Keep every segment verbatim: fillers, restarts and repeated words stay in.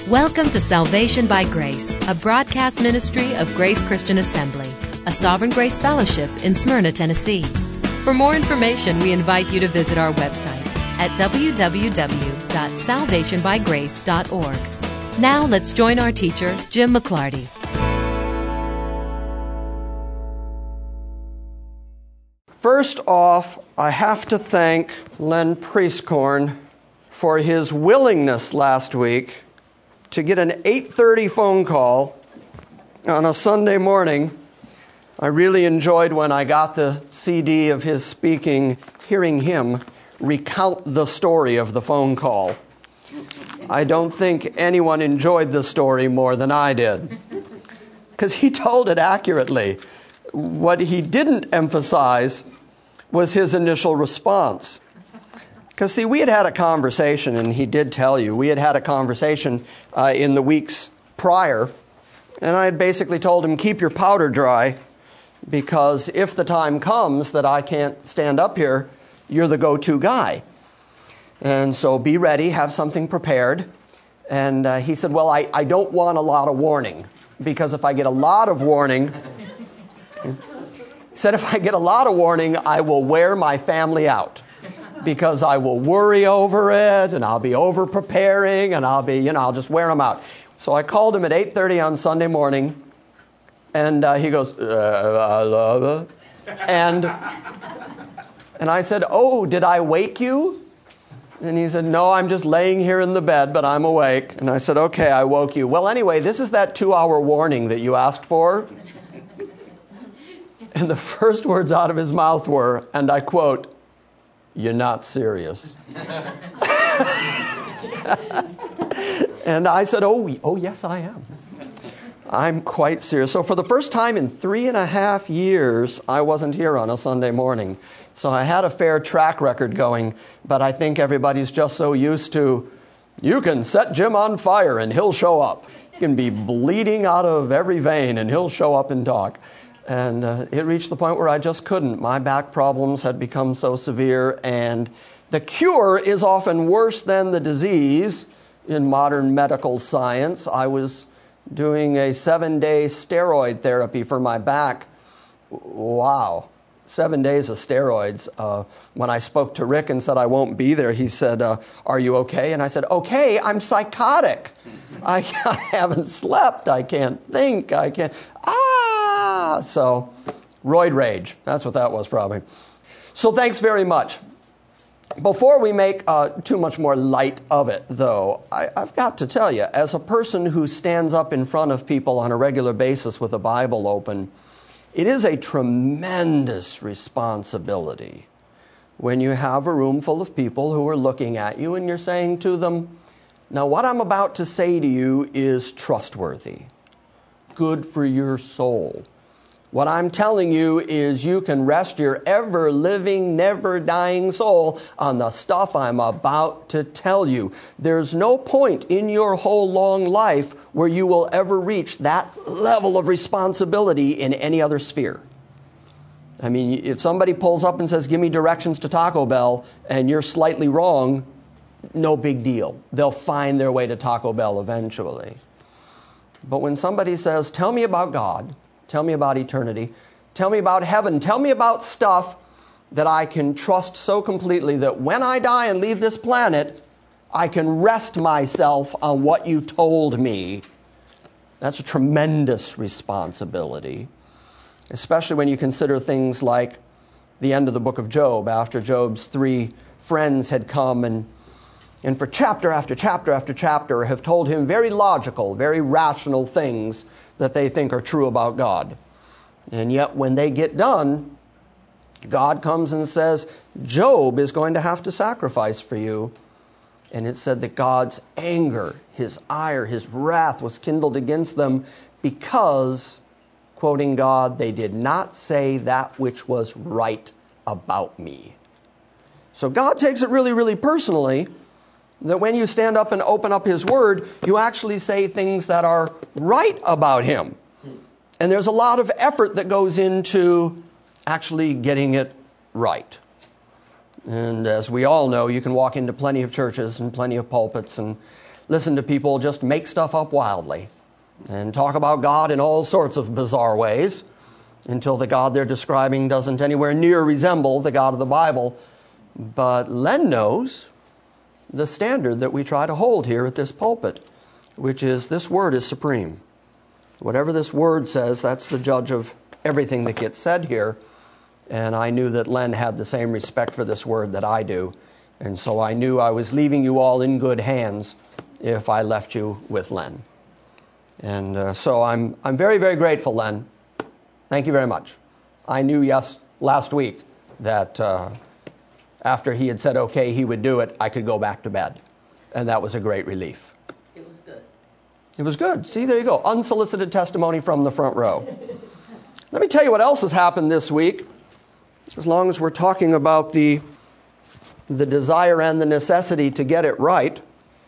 Welcome to Salvation by Grace, a broadcast ministry of Grace Christian Assembly, a Sovereign Grace Fellowship in Smyrna, Tennessee. For more information, we invite you to visit our website at w w w dot salvation by grace dot org. Now let's join our teacher, Jim McClarty. First off, I have to thank Len Priestcorn for his willingness last week to get an eight thirty phone call on a Sunday morning. I really enjoyed when I got the C D of his speaking, hearing him recount the story of the phone call. I don't think anyone enjoyed the story more than I did, because he told it accurately. What he didn't emphasize was his initial response. Because, see, we had had a conversation, and he did tell you, we had had a conversation uh, in the weeks prior, and I had basically told him, keep your powder dry, because if the time comes that I can't stand up here, you're the go-to guy. And so be ready, have something prepared. And uh, he said, well, I, I don't want a lot of warning, because if I get a lot of warning, he said, if I get a lot of warning, I will wear my family out. Because I will worry over it, and I'll be over-preparing, and I'll be, you know, I'll just wear them out. So I called him at eight thirty on Sunday morning, and uh, he goes, uh, I love it. And, and I said, oh, did I wake you? And he said, no, I'm just laying here in the bed, but I'm awake. And I said, okay, I woke you. Well, anyway, this is that two-hour warning that you asked for. And the first words out of his mouth were, and I quote, you're not serious. And I said, oh, oh, yes, I am. I'm quite serious. So for the first time in three and a half years, I wasn't here on a Sunday morning. So I had a fair track record going, but I think everybody's just so used to, you can set Jim on fire and he'll show up. You can be bleeding out of every vein and he'll show up and talk. And uh, it reached the point where I just couldn't. My back problems had become so severe, and the cure is often worse than the disease in modern medical science. I was doing a seven-day steroid therapy for my back. Wow. Seven days of steroids. Uh, when I spoke to Rick and said I won't be there, he said, uh, are you okay? And I said, okay, I'm psychotic. I, I haven't slept. I can't think. I can't. Ah! So, roid rage. That's what that was probably. So thanks very much. Before we make uh, too much more light of it, though, I, I've got to tell you, as a person who stands up in front of people on a regular basis with a Bible open, it is a tremendous responsibility when you have a room full of people who are looking at you and you're saying to them, now what I'm about to say to you is trustworthy, good for your soul. What I'm telling you is you can rest your ever-living, never-dying soul on the stuff I'm about to tell you. There's no point in your whole long life where you will ever reach that level of responsibility in any other sphere. I mean, if somebody pulls up and says, give me directions to Taco Bell, and you're slightly wrong, no big deal. They'll find their way to Taco Bell eventually. But when somebody says, tell me about God, tell me about eternity, tell me about heaven, tell me about stuff that I can trust so completely that when I die and leave this planet, I can rest myself on what you told me. That's a tremendous responsibility, especially when you consider things like the end of the book of Job, after Job's three friends had come and and for chapter after chapter after chapter have told him very logical, very rational things that they think are true about God. And yet when they get done, God comes and says, Job is going to have to sacrifice for you. And it said that God's anger, his ire, his wrath was kindled against them because, quoting God, they did not say that which was right about me. So God takes it really, really personally that when you stand up and open up his word, you actually say things that are right about him. And there's a lot of effort that goes into actually getting it right. And as we all know, you can walk into plenty of churches and plenty of pulpits and listen to people just make stuff up wildly and talk about God in all sorts of bizarre ways until the God they're describing doesn't anywhere near resemble the God of the Bible. But Len knows the standard that we try to hold here at this pulpit, which is this word is supreme. Whatever this word says, that's the judge of everything that gets said here. And I knew that Len had the same respect for this word that I do. And so I knew I was leaving you all in good hands if I left you with Len. And uh, so I'm I'm very, very grateful, Len. Thank you very much. I knew yes last week that uh, after he had said okay, he would do it, I could go back to bed. And that was a great relief. It was good. It was good. See, there you go. Unsolicited testimony from the front row. Let me tell you what else has happened this week. As long as we're talking about the, the desire and the necessity to get it right.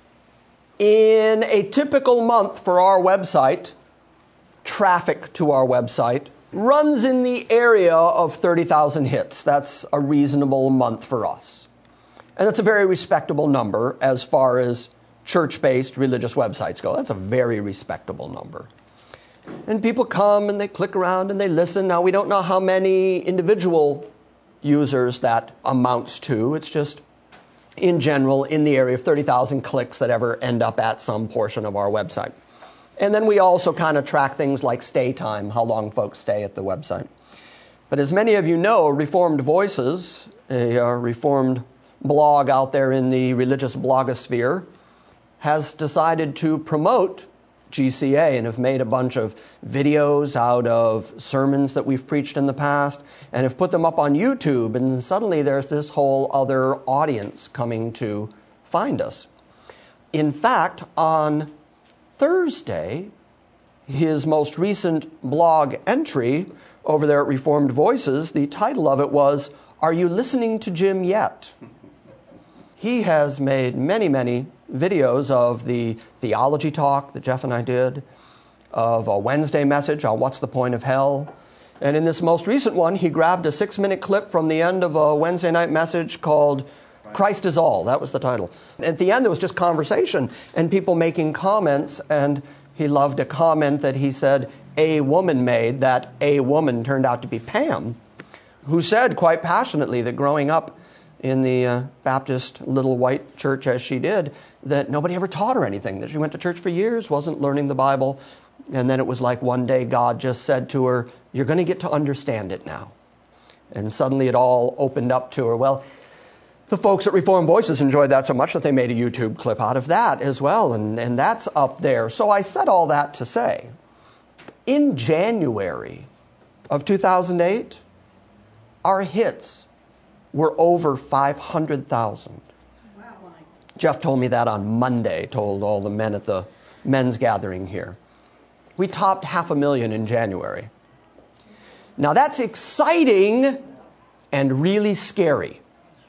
In a typical month for our website, traffic to our website runs in the area of thirty thousand hits. That's a reasonable month for us. And that's a very respectable number as far as church-based religious websites go. That's a very respectable number. And people come and they click around and they listen. Now, we don't know how many individual users that amounts to. It's just, in general, in the area of thirty thousand clicks that ever end up at some portion of our website. And then we also kind of track things like stay time, how long folks stay at the website. But as many of you know, Reformed Voices, a uh, Reformed blog out there in the religious blogosphere, has decided to promote G C A and have made a bunch of videos out of sermons that we've preached in the past and have put them up on YouTube, and suddenly there's this whole other audience coming to find us. In fact, on Thursday, his most recent blog entry over there at Reformed Voices, the title of it was, "Are You Listening to Jim Yet?" He has made many, many videos of the theology talk that Jeff and I did, of a Wednesday message on what's the point of hell. And in this most recent one, he grabbed a six-minute clip from the end of a Wednesday night message called Christ is All. That was the title. At the end, there was just conversation and people making comments. And he loved a comment that he said a woman made, that a woman turned out to be Pam, who said quite passionately that growing up in the uh, Baptist little white church as she did, that nobody ever taught her anything, that she went to church for years, wasn't learning the Bible, and then it was like one day God just said to her, you're going to get to understand it now. And suddenly it all opened up to her. Well, the folks at Reformed Voices enjoyed that so much that they made a YouTube clip out of that as well, and, and that's up there. So I said all that to say, in January of two thousand eight, our hits were over five hundred thousand. Wow. Jeff told me that on Monday, told all the men at the men's gathering here. We topped half a million in January. Now that's exciting and really scary,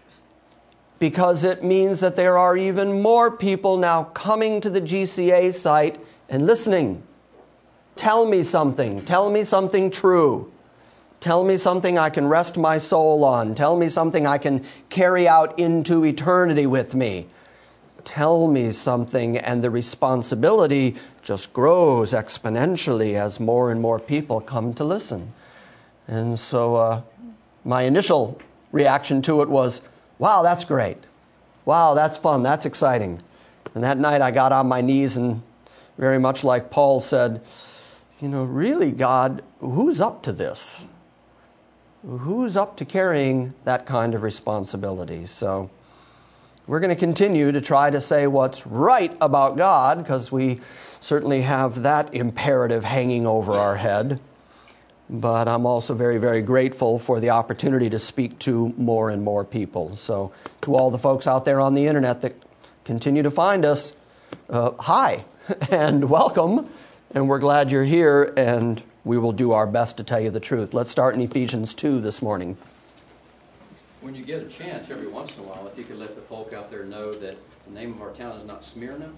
because it means that there are even more people now coming to the G C A site and listening. Tell me something. Tell me something true. Tell me something I can rest my soul on. Tell me something I can carry out into eternity with me. Tell me something, and the responsibility just grows exponentially as more and more people come to listen. And so uh, my initial reaction to it was, wow, that's great. Wow, that's fun. That's exciting. And that night I got on my knees and very much like Paul said, you know, really, God, who's up to this? Who's up to carrying that kind of responsibility? So we're going to continue to try to say what's right about God, because we certainly have that imperative hanging over our head. But I'm also very, very grateful for the opportunity to speak to more and more people. So to all the folks out there on the internet that continue to find us, uh, hi and welcome. And we're glad you're here, and we will do our best to tell you the truth. Let's start in Ephesians two this morning. When you get a chance every once in a while, if you could let the folk out there know that the name of our town is not Smyrna,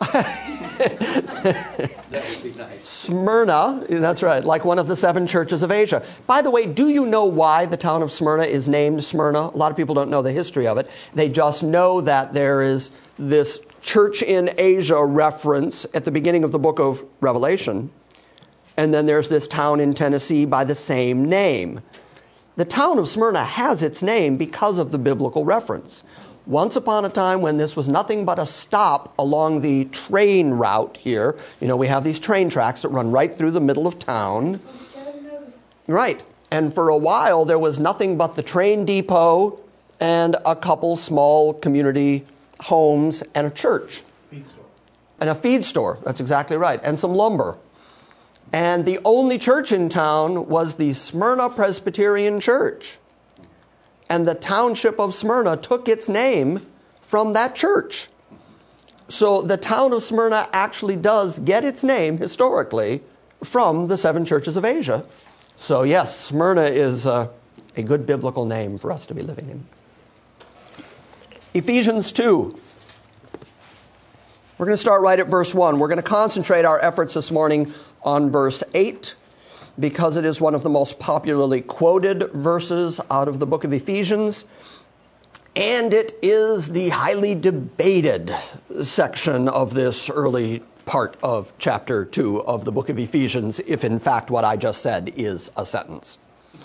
that would be nice. Smyrna, that's right, like one of the seven churches of Asia. By the way, do you know why the town of Smyrna is named Smyrna? A lot of people don't know the history of it. They just know that there is this church in Asia reference at the beginning of the book of Revelation. And then there's this town in Tennessee by the same name. The town of Smyrna has its name because of the biblical reference. Once upon a time when this was nothing but a stop along the train route here, you know, we have these train tracks that run right through the middle of town. Right. And for a while there was nothing but the train depot and a couple small community homes and a church. Feed store. And a feed store. That's exactly right. And some lumber. And the only church in town was the Smyrna Presbyterian Church. And the township of Smyrna took its name from that church. So the town of Smyrna actually does get its name historically from the seven churches of Asia. So yes, Smyrna is a, a good biblical name for us to be living in. Ephesians two. We're going to start right at verse one. We're going to concentrate our efforts this morning on verse eight because it is one of the most popularly quoted verses out of the book of Ephesians. And it is the highly debated section of this early part of chapter two of the book of Ephesians, if in fact what I just said is a sentence.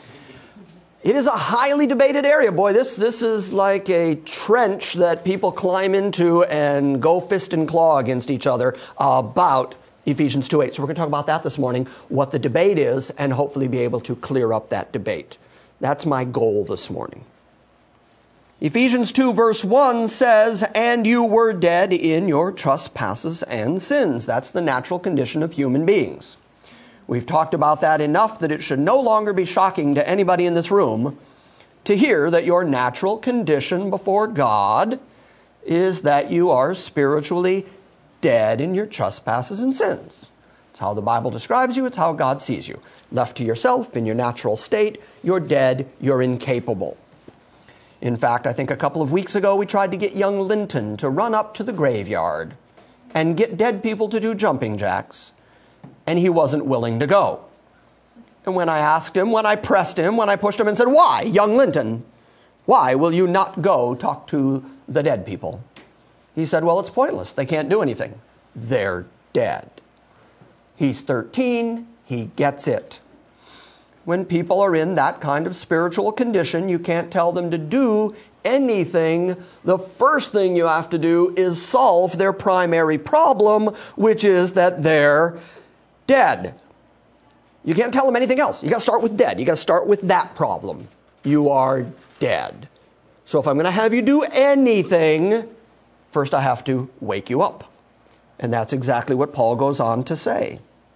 It is a highly debated area. Boy, this, this is like a trench that people climb into and go fist and claw against each other about Ephesians two eight. So we're going to talk about that this morning, what the debate is, and hopefully be able to clear up that debate. That's my goal this morning. Ephesians two verse one says, "And you were dead in your trespasses and sins." That's the natural condition of human beings. We've talked about that enough that it should no longer be shocking to anybody in this room to hear that your natural condition before God is that you are spiritually dead in your trespasses and sins. It's how the Bible describes you. It's how God sees you. Left to yourself in your natural state, you're dead, you're incapable. In fact, I think a couple of weeks ago we tried to get young Linton to run up to the graveyard and get dead people to do jumping jacks. And he wasn't willing to go. And when I asked him, when I pressed him, when I pushed him and said, "Why, young Linton, why will you not go talk to the dead people?" He said, "Well, it's pointless. They can't do anything. They're dead." He's thirteen. He gets it. When people are in that kind of spiritual condition, you can't tell them to do anything. The first thing you have to do is solve their primary problem, which is that they're dead. You can't tell them anything else. You got to start with dead. You got to start with that problem. You are dead. So if I'm going to have you do anything, first I have to wake you up. And that's exactly what Paul goes on to say.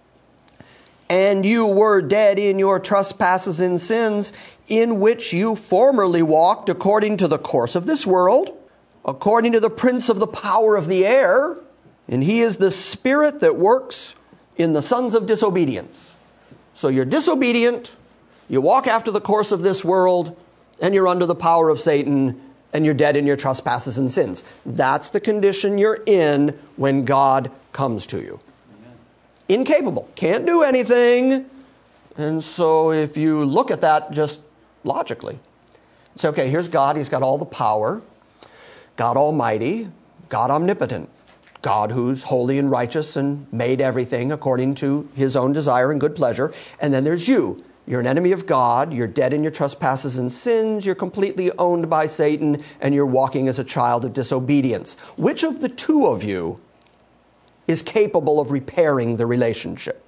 "And you were dead in your trespasses and sins, in which you formerly walked according to the course of this world, according to the prince of the power of the air, and he is the spirit that works in the sons of disobedience." So you're disobedient, you walk after the course of this world, and you're under the power of Satan, and you're dead in your trespasses and sins. That's the condition you're in when God comes to you. Amen. Incapable, can't do anything. And so if you look at that just logically, say, okay, here's God, he's got all the power, God Almighty, God Omnipotent, God who's holy and righteous and made everything according to his own desire and good pleasure. And then there's you. You're an enemy of God. You're dead in your trespasses and sins. You're completely owned by Satan, and you're walking as a child of disobedience. Which of the two of you is capable of repairing the relationship?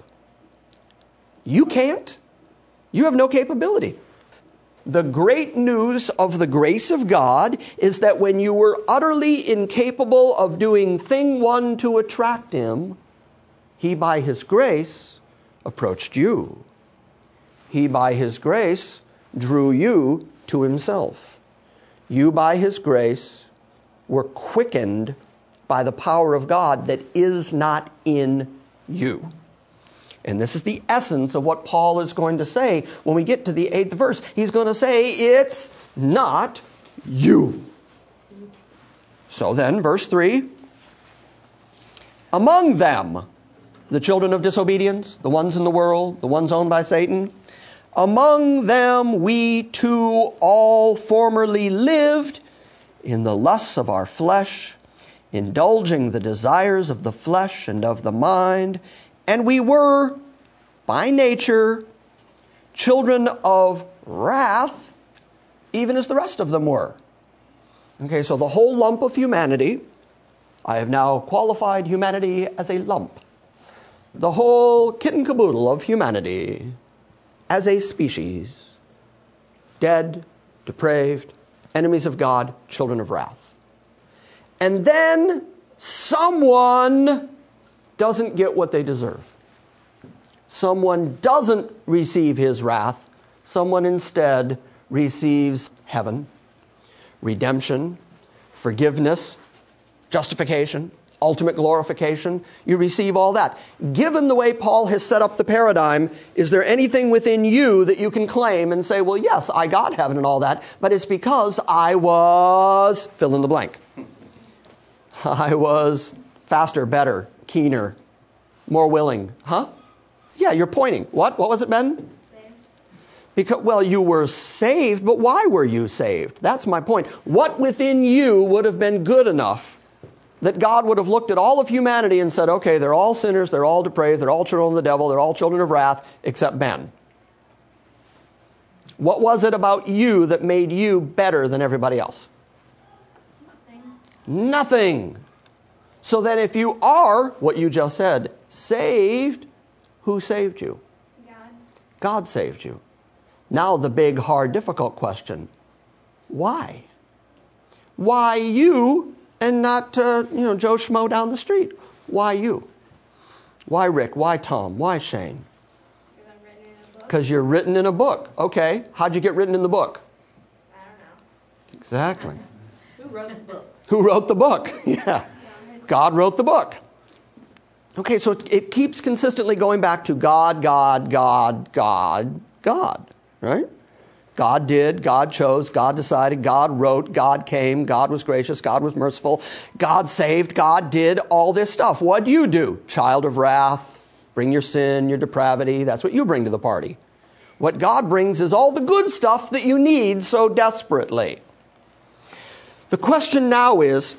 You can't. You have no capability. The great news of the grace of God is that when you were utterly incapable of doing thing one to attract him, he by his grace approached you. He by his grace drew you to himself. You by his grace were quickened by the power of God that is not in you. And this is the essence of what Paul is going to say when we get to the eighth verse. He's going to say, it's not you. So then, verse three, among them, the children of disobedience, the ones in the world, the ones owned by Satan, among them we too all formerly lived in the lusts of our flesh, indulging the desires of the flesh and of the mind, and we were, by nature, children of wrath, even as the rest of them were. Okay, so the whole lump of humanity, I have now qualified humanity as a lump. The whole kit and caboodle of humanity as a species, dead, depraved, enemies of God, children of wrath. And then someone doesn't get what they deserve. Someone doesn't receive his wrath. Someone instead receives heaven, redemption, forgiveness, justification, ultimate glorification. You receive all that. Given the way Paul has set up the paradigm, is there anything within you that you can claim and say, well, yes, I got heaven and all that, but it's because I was, fill in the blank. I was faster, better, keener, more willing. Huh? Yeah, you're pointing. What? What was it, Ben? Saved. Because, well, you were saved, but why were you saved? That's my point. What within you would have been good enough that God would have looked at all of humanity and said, okay, they're all sinners, they're all depraved, they're all children of the devil, they're all children of wrath, except Ben. What was it about you that made you better than everybody else? Nothing. Nothing. So then if you are, what you just said, saved, who saved you? God. God saved you. Now the big, hard, difficult question. Why? Why you and not, uh, you know, Joe Schmo down the street? Why you? Why Rick? Why Tom? Why Shane? Because I'm written in a book. Because you're written in a book. Okay. How'd you get written in the book? I don't know. Exactly. Who wrote the book? Who wrote the book? Yeah. God wrote the book. Okay, so it, it keeps consistently going back to God, God, God, God, God, right? God did, God chose, God decided, God wrote, God came, God was gracious, God was merciful, God saved, God did all this stuff. What do you do? Child of wrath, bring your sin, your depravity. That's what you bring to the party. What God brings is all the good stuff that you need so desperately. The question now is,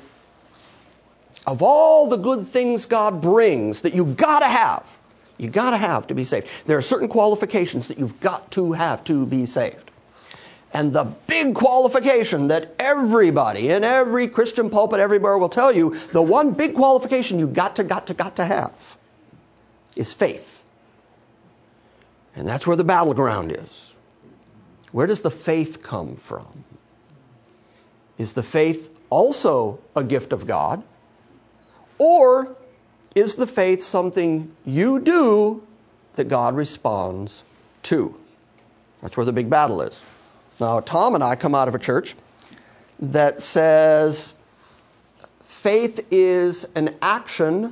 of all the good things God brings that you gotta have, you gotta have to be saved, there are certain qualifications that you've got to have to be saved. And the big qualification that everybody in every Christian pulpit everywhere will tell you, the one big qualification you got to, got to, got to have is faith. And that's where the battleground is. Where does the faith come from? Is the faith also a gift of God? Or is the faith something you do that God responds to? That's where the big battle is. Now, Tom and I come out of a church that says faith is an action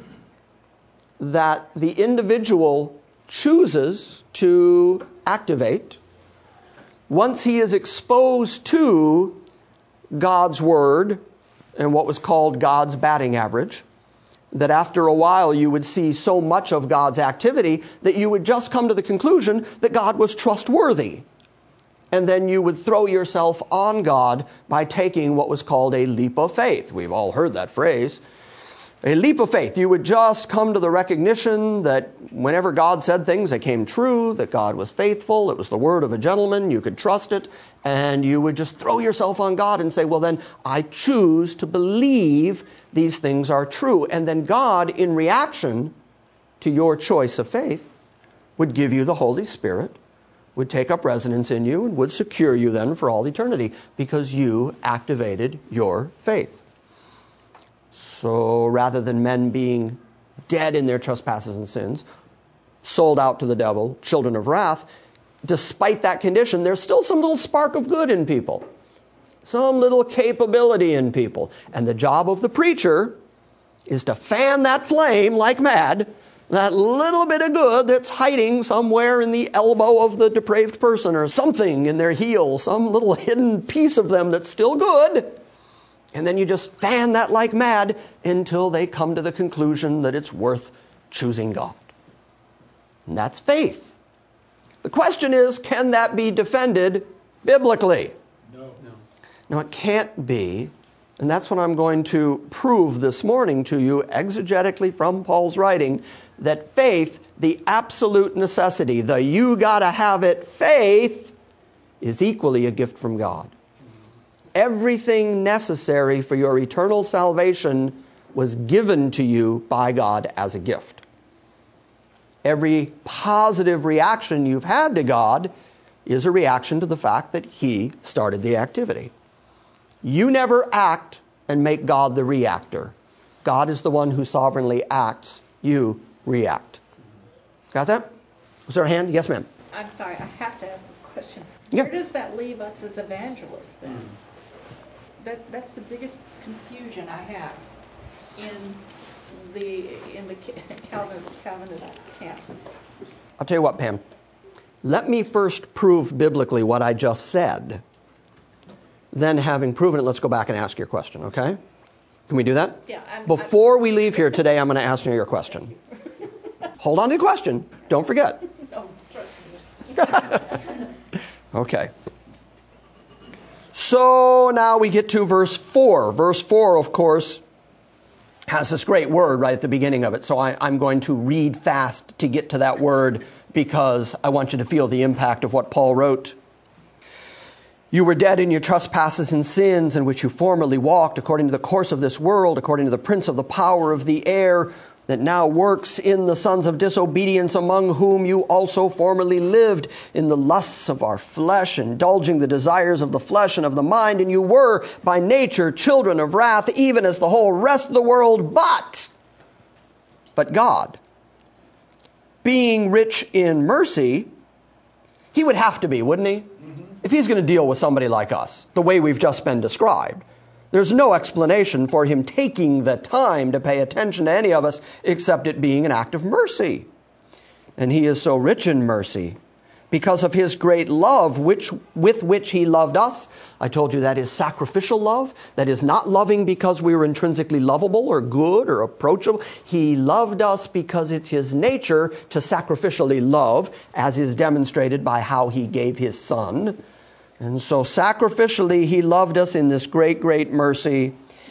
that the individual chooses to activate once he is exposed to God's Word and what was called God's batting average, that after a while you would see so much of God's activity that you would just come to the conclusion that God was trustworthy. And then you would throw yourself on God by taking what was called a leap of faith. We've all heard that phrase. A leap of faith. You would just come to the recognition that whenever God said things, they came true, that God was faithful, it was the word of a gentleman, you could trust it, and you would just throw yourself on God and say, well then, I choose to believe these things are true. And then God, in reaction to your choice of faith, would give you the Holy Spirit, would take up residence in you, and would secure you then for all eternity, because you activated your faith. So rather than men being dead in their trespasses and sins, sold out to the devil, children of wrath, despite that condition, there's still some little spark of good in people, some little capability in people. And the job of the preacher is to fan that flame like mad, that little bit of good that's hiding somewhere in the elbow of the depraved person, or something in their heel, some little hidden piece of them that's still good. And then you just fan that like mad until they come to the conclusion that it's worth choosing God. And that's faith. The question is, can that be defended biblically? No. No. Now, it can't be, And that's what I'm going to prove this morning to you exegetically from Paul's writing, that faith, the absolute necessity, the you gotta have it faith, is equally a gift from God. Everything necessary for your eternal salvation was given to you by God as a gift. Every positive reaction you've had to God is a reaction to the fact that He started the activity. You never act and make God the reactor. God is the one who sovereignly acts. You react. Got that? Was there a hand? Yes, ma'am. I'm sorry, I have to ask this question. Yeah. Where does that leave us as evangelists then? That that's the biggest confusion I have in the in the Calvinist Calvinist camp. I'll tell you what, Pam. Let me first prove biblically what I just said. Then, having proven it, let's go back and ask your question, okay? Can we do that? Yeah. I'm, Before I'm, we leave here today, I'm going to ask you your question. Hold on to the question. Don't forget. Oh, trust me. Okay. So now we get to verse four. Verse four, of course, has this great word right at the beginning of it. So I, I'm going to read fast to get to that word because I want you to feel the impact of what Paul wrote. You were dead in your trespasses and sins in which you formerly walked according to the course of this world, according to the prince of the power of the air that now works in the sons of disobedience, among whom you also formerly lived in the lusts of our flesh, indulging the desires of the flesh and of the mind. And you were by nature children of wrath, even as the whole rest of the world. But, but God, being rich in mercy, He would have to be, wouldn't He? If He's going to deal with somebody like us, the way we've just been described, there's no explanation for Him taking the time to pay attention to any of us except it being an act of mercy. And He is so rich in mercy because of His great love which, with which He loved us. I told you that is sacrificial love. That is not loving because we were intrinsically lovable or good or approachable. He loved us because it's His nature to sacrificially love, as is demonstrated by how He gave His Son. And so sacrificially, He loved us in this great, great mercy.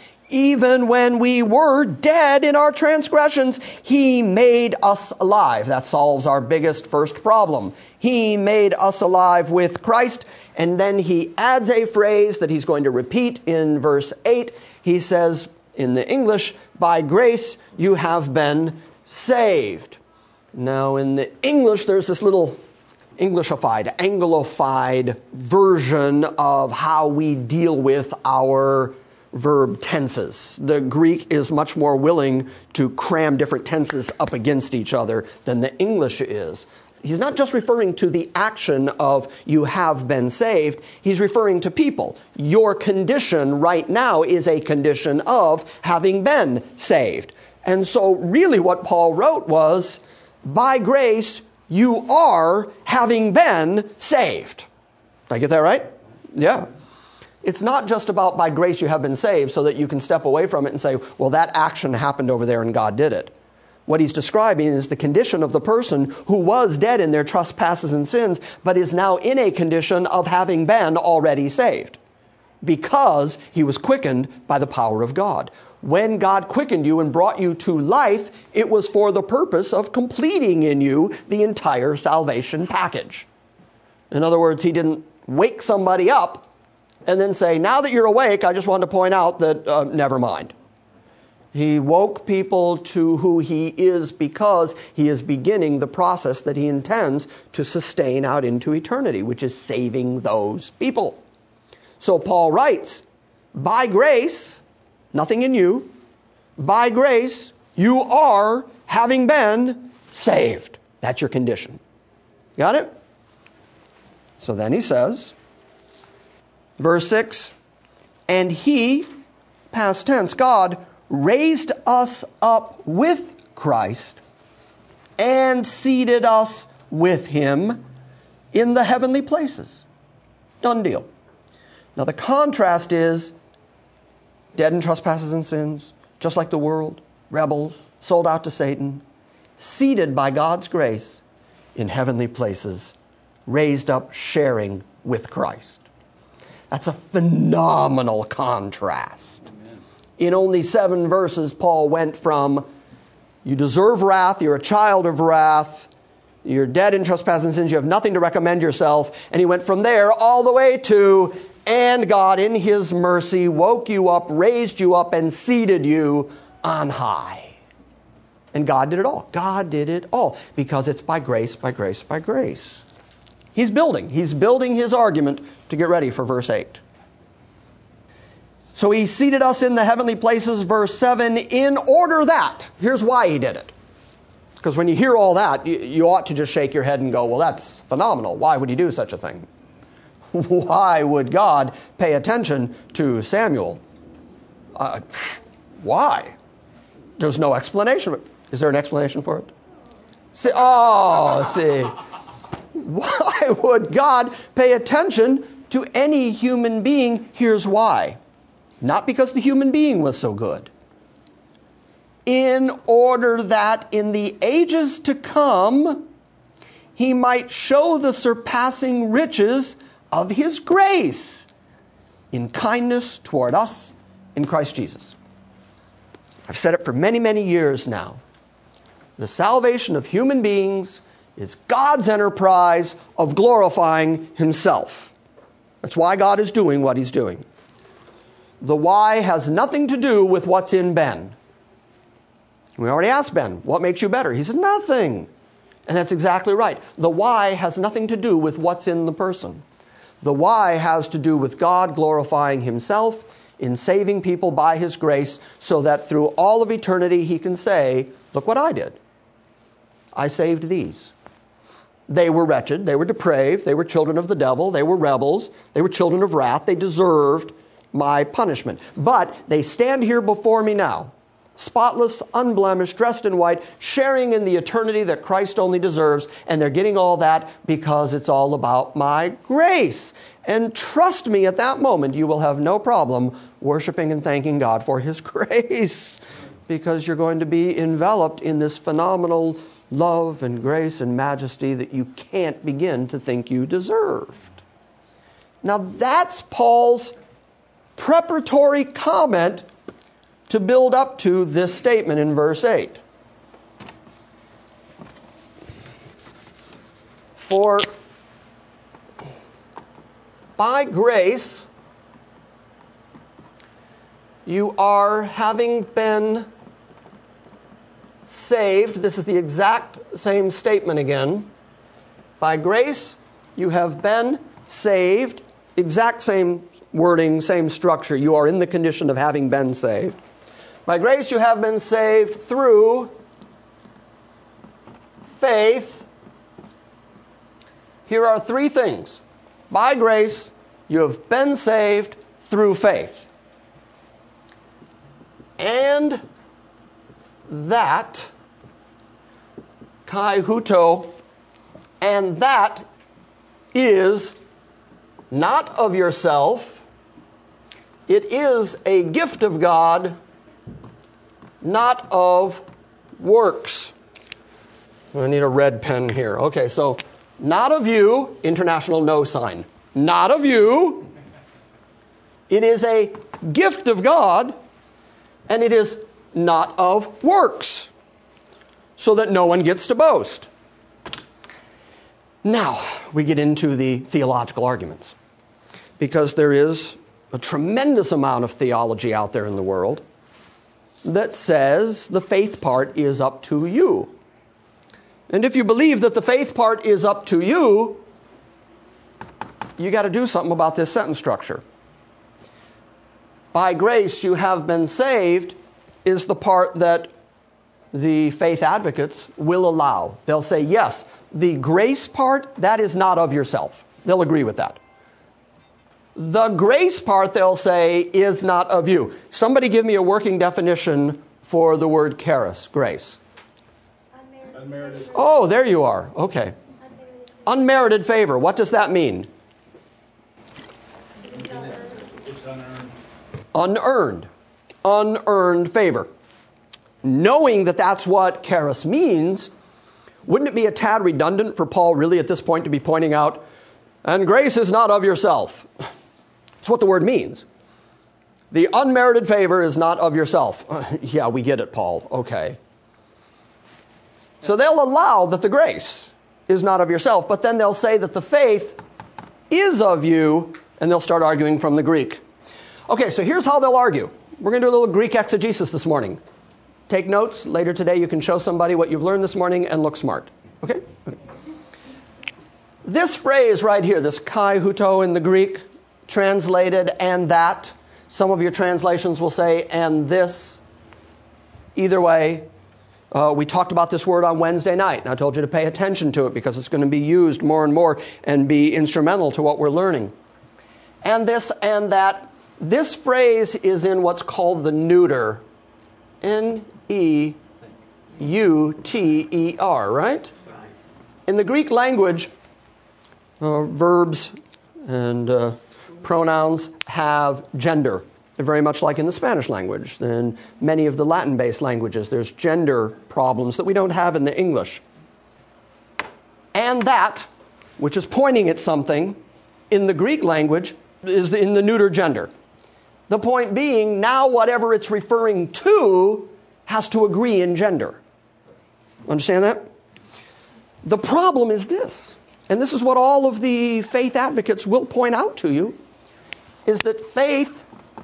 Even when we were dead in our transgressions, He made us alive. That solves our biggest first problem. He made us alive with Christ. And then He adds a phrase that He's going to repeat in verse eight. He says in the English, by grace you have been saved. Now in the English, there's this little Englishified, Anglified version of how we deal with our verb tenses. The Greek is much more willing to cram different tenses up against each other than the English is. He's not just referring to the action of you have been saved. He's referring to people. Your condition right now is a condition of having been saved. And so really what Paul wrote was, by grace, you are having been saved. Did I get that right? Yeah. It's not just about by grace you have been saved so that you can step away from it and say, well, that action happened over there and God did it. What he's describing is the condition of the person who was dead in their trespasses and sins, but is now in a condition of having been already saved because he was quickened by the power of God. When God quickened you and brought you to life, it was for the purpose of completing in you the entire salvation package. In other words, He didn't wake somebody up and then say, now that you're awake, I just wanted to point out that, uh, never mind. He woke people to who He is because He is beginning the process that He intends to sustain out into eternity, which is saving those people. So Paul writes, by grace, nothing in you, by grace, you are having been saved. That's your condition. Got it? So then he says, verse six, and He, past tense, God, raised us up with Christ and seated us with Him in the heavenly places. Done deal. Now the contrast is dead in trespasses and sins, just like the world, rebels, sold out to Satan, seated by God's grace in heavenly places, raised up, sharing with Christ. That's a phenomenal contrast. In only seven verses, Paul went from, you deserve wrath, you're a child of wrath, you're dead in trespasses and sins, you have nothing to recommend yourself. And he went from there all the way to, and God in his mercy woke you up, raised you up, and seated you on high. And God did it all. God did it all. Because it's by grace, by grace, by grace. He's building. He's building his argument to get ready for verse eight. So he seated us in the heavenly places, verse seven, in order that. Here's why he did it. Because when you hear all that, you, you ought to just shake your head and go, well, that's phenomenal. Why would he do such a thing? Why would God pay attention to Samuel? Uh, why? There's no explanation. Is there an explanation for it? See, oh, see. Why would God pay attention to any human being? Here's why. Not because the human being was so good. In order that in the ages to come, he might show the surpassing riches of his grace in kindness toward us in Christ Jesus. I've said it for many, many years now. The salvation of human beings is God's enterprise of glorifying himself. That's why God is doing what he's doing. The why has nothing to do with what's in Ben. We already asked Ben, what makes you better? He said, nothing. And that's exactly right. The why has nothing to do with what's in the person. The why has to do with God glorifying himself in saving people by his grace so that through all of eternity he can say, look what I did. I saved these. They were wretched. They were depraved. They were children of the devil. They were rebels. They were children of wrath. They deserved my punishment. But they stand here before me now, spotless, unblemished, dressed in white, sharing in the eternity that Christ only deserves, and they're getting all that because it's all about my grace. And trust me, at that moment, you will have no problem worshiping and thanking God for his grace, because you're going to be enveloped in this phenomenal love and grace and majesty that you can't begin to think you deserved. Now that's Paul's preparatory comment to build up to this statement in verse eight. For by grace you are, having been saved. This is the exact same statement again. By grace you have been saved. Exact same wording, same structure. You are in the condition of having been saved. By grace you have been saved through faith. Here are three things. By grace you have been saved through faith. And that, kai huto, and that is not of yourself. It is a gift of God, not of works. I need a red pen here. Okay, so not of you, international no sign. Not of you. It is a gift of God, and it is not of works, so that no one gets to boast. Now, we get into the theological arguments, because there is a tremendous amount of theology out there in the world that says the faith part is up to you. And if you believe that the faith part is up to you, you got to do something about this sentence structure. By grace you have been saved is the part that the faith advocates will allow. They'll say, yes, the grace part, that is not of yourself. They'll agree with that. The grace part, they'll say, is not of you. Somebody give me a working definition for the word charis, grace. Unmerited. Unmerited. Oh, there you are. Okay. Unmerited. Unmerited favor. What does that mean? It's not earned. It's unearned. Unearned. Unearned favor. Knowing that that's what charis means, wouldn't it be a tad redundant for Paul really at this point to be pointing out, and grace is not of yourself? That's what the word means. The unmerited favor is not of yourself. Yeah, we get it, Paul. Okay. So they'll allow that the grace is not of yourself, but then they'll say that the faith is of you, and they'll start arguing from the Greek. Okay, so here's how they'll argue. We're going to do a little Greek exegesis this morning. Take notes. Later today you can show somebody what you've learned this morning and look smart. Okay? Okay. This phrase right here, this kai huto in the Greek, translated and that. Some of your translations will say and this. Either way, uh, we talked about this word on Wednesday night, and I told you to pay attention to it because it's going to be used more and more and be instrumental to what we're learning. And this and that. This phrase is in what's called the neuter. N E U T E R, right? In the Greek language, uh, verbs and uh, pronouns have gender. They're very much like in the Spanish language. In many of the Latin-based languages, there's gender problems that we don't have in the English. And that, which is pointing at something, in the Greek language, is in the neuter gender. The point being, now whatever it's referring to has to agree in gender. Understand that? The problem is this, and this is what all of the faith advocates will point out to you, is that faith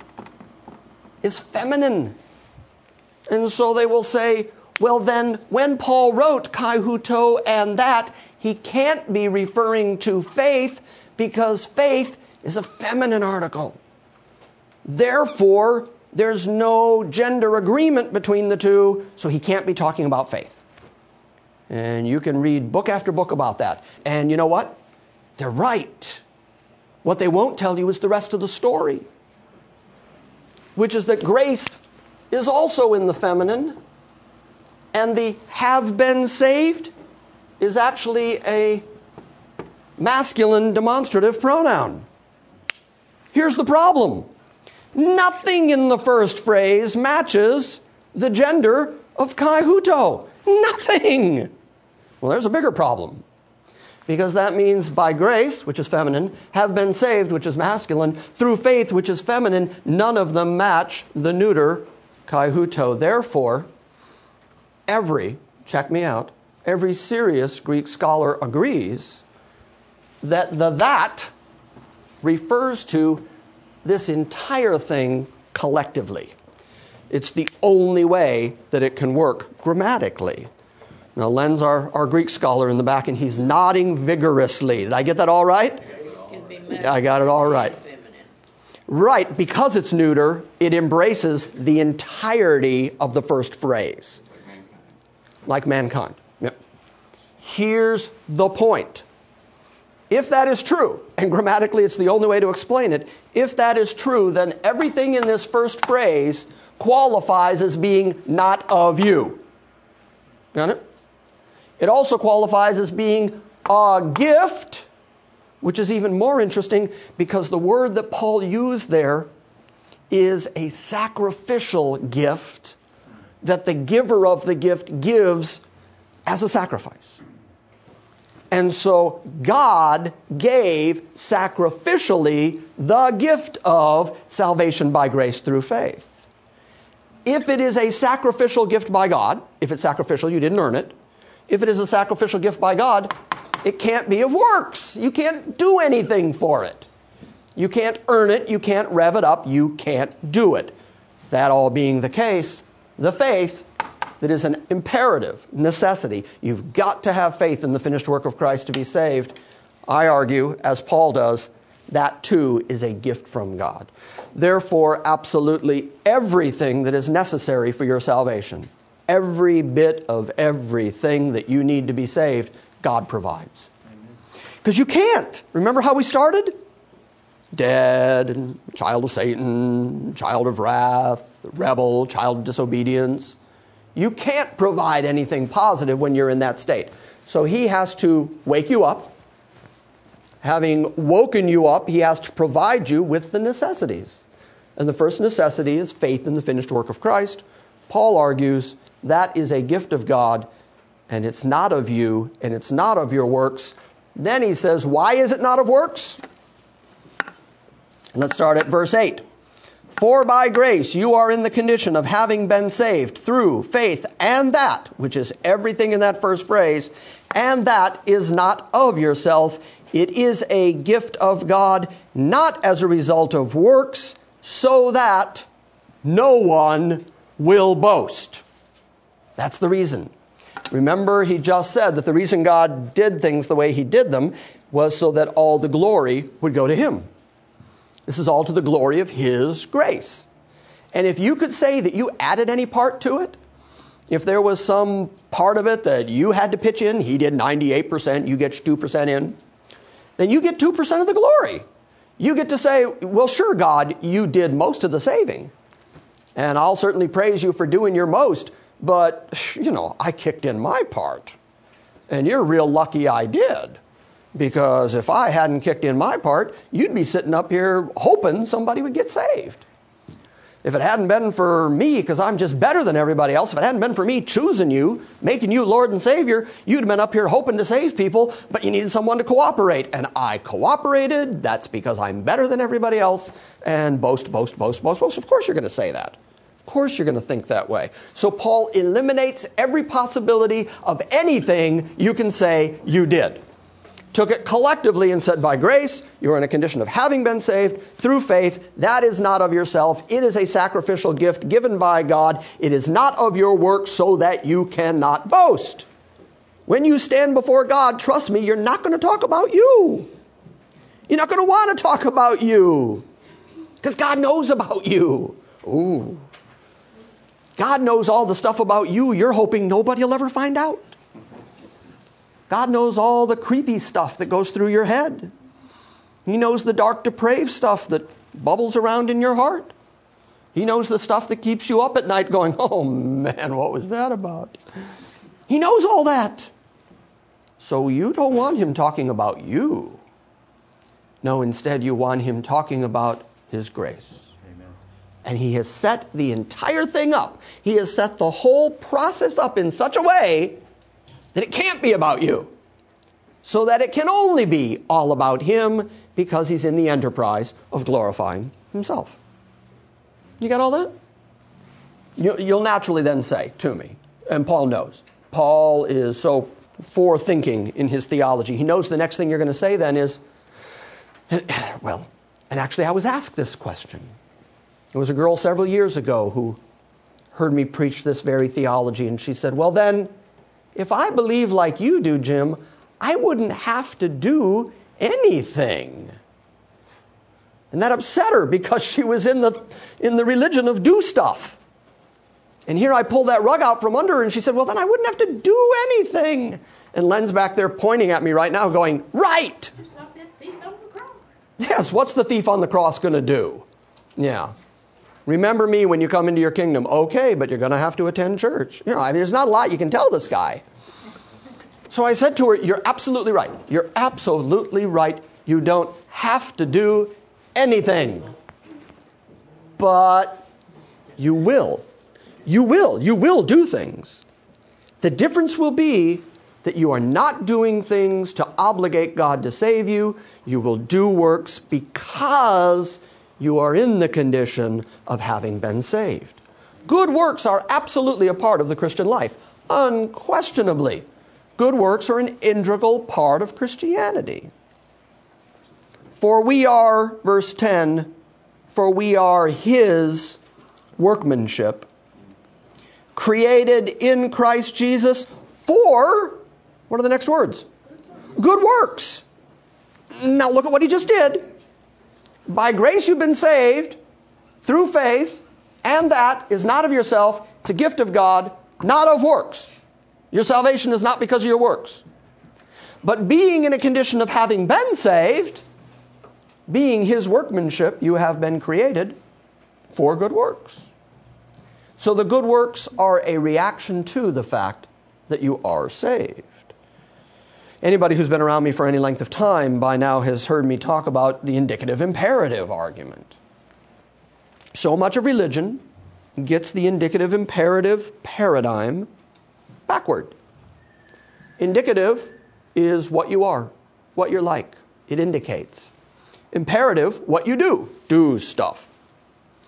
is feminine. And so they will say, well then, when Paul wrote kai huto and that, he can't be referring to faith because faith is a feminine article. Therefore, there's no gender agreement between the two, so he can't be talking about faith. And you can read book after book about that. And you know what? They're right. What they won't tell you is the rest of the story, which is that grace is also in the feminine, and the have been saved is actually a masculine demonstrative pronoun. Here's the problem. Nothing in the first phrase matches the gender of kai huto. Nothing. Well, there's a bigger problem. Because that means by grace, which is feminine, have been saved, which is masculine, through faith, which is feminine, none of them match the neuter kai huto. Therefore, every, check me out, every serious Greek scholar agrees that the that refers to this entire thing collectively. It's the only way that it can work grammatically. Now, Len's our, our Greek scholar in the back, and he's nodding vigorously. Did I get that all right? Yeah, I got it all right. Right, because it's neuter, it embraces the entirety of the first phrase. Like mankind. Yep. Here's the point. If that is true, and grammatically it's the only way to explain it, if that is true, then everything in this first phrase qualifies as being not of you. Got it? It also qualifies as being a gift, which is even more interesting because the word that Paul used there is a sacrificial gift that the giver of the gift gives as a sacrifice. And so God gave sacrificially the gift of salvation by grace through faith. If it is a sacrificial gift by God, if it's sacrificial, you didn't earn it. If it is a sacrificial gift by God, it can't be of works. You can't do anything for it. You can't earn it. You can't rev it up. You can't do it. That all being the case, the faith that is an imperative necessity. You've got to have faith in the finished work of Christ to be saved. I argue, as Paul does, that too is a gift from God. Therefore, absolutely everything that is necessary for your salvation, every bit of everything that you need to be saved, God provides. Because you can't. Remember how we started? Dead, and child of Satan, child of wrath, rebel, child of disobedience. You can't provide anything positive when you're in that state. So he has to wake you up. Having woken you up, he has to provide you with the necessities. And the first necessity is faith in the finished work of Christ. Paul argues that is a gift of God, and it's not of you, and it's not of your works. Then he says, why is it not of works? Let's start at verse eight. For by grace you are in the condition of having been saved through faith, and that, which is everything in that first phrase, and that is not of yourself. It is a gift of God, not as a result of works, so that no one will boast. That's the reason. Remember, he just said that the reason God did things the way he did them was so that all the glory would go to him. This is all to the glory of his grace. And if you could say that you added any part to it, if there was some part of it that you had to pitch in, he did ninety-eight percent, you get two percent in, then you get two percent of the glory. You get to say, well, sure, God, you did most of the saving. And I'll certainly praise you for doing your most, but, you know, I kicked in my part. And you're real lucky I did. Because if I hadn't kicked in my part, you'd be sitting up here hoping somebody would get saved. If it hadn't been for me, because I'm just better than everybody else, if it hadn't been for me choosing you, making you Lord and Savior, you'd have been up here hoping to save people, but you needed someone to cooperate. And I cooperated. That's because I'm better than everybody else. And boast, boast, boast, boast, boast. Of course you're going to say that. Of course you're going to think that way. So Paul eliminates every possibility of anything you can say you did. Took it collectively and said, by grace, you are in a condition of having been saved through faith. That is not of yourself. It is a sacrificial gift given by God. It is not of your works, so that you cannot boast. When you stand before God, trust me, you're not going to talk about you. You're not going to want to talk about you. Because God knows about you. Ooh. God knows all the stuff about you you're hoping nobody will ever find out. God knows all the creepy stuff that goes through your head. He knows the dark, depraved stuff that bubbles around in your heart. He knows the stuff that keeps you up at night going, oh man, what was that about? He knows all that. So you don't want him talking about you. No, instead you want him talking about his grace. Amen. And he has set the entire thing up. He has set the whole process up in such a way that it can't be about you, so that it can only be all about him, because he's in the enterprise of glorifying himself. You got all that? You, you'll naturally then say to me, and Paul knows, Paul is so forethinking in his theology, he knows the next thing you're going to say then is, well, and actually I was asked this question. There was a girl several years ago who heard me preach this very theology, and she said, well then, if I believe like you do, Jim, I wouldn't have to do anything. And that upset her because she was in the, in the religion of do stuff. And here I pulled that rug out from under her and she said, well, then I wouldn't have to do anything. And Len's back there pointing at me right now going, right. Yes, what's the thief on the cross going to do? Yeah. Remember me when you come into your kingdom. Okay, but you're going to have to attend church. You know, I mean, there's not a lot you can tell this guy. So I said to her, you're absolutely right. You're absolutely right. You don't have to do anything. But you will. You will. You will do things. The difference will be that you are not doing things to obligate God to save you. You will do works because you are in the condition of having been saved. Good works are absolutely a part of the Christian life. Unquestionably. Good works are an integral part of Christianity. For we are, verse ten, for we are his workmanship, created in Christ Jesus for, what are the next words? Good works. Now look at what he just did. By grace you've been saved through faith, and that is not of yourself. It's a gift of God, not of works. Your salvation is not because of your works. But being in a condition of having been saved, being his workmanship, you have been created for good works. So the good works are a reaction to the fact that you are saved. Anybody who's been around me for any length of time by now has heard me talk about the indicative imperative argument. So much of religion gets the indicative imperative paradigm backward. Indicative is what you are, what you're like. It indicates. Imperative, what you do. Do stuff.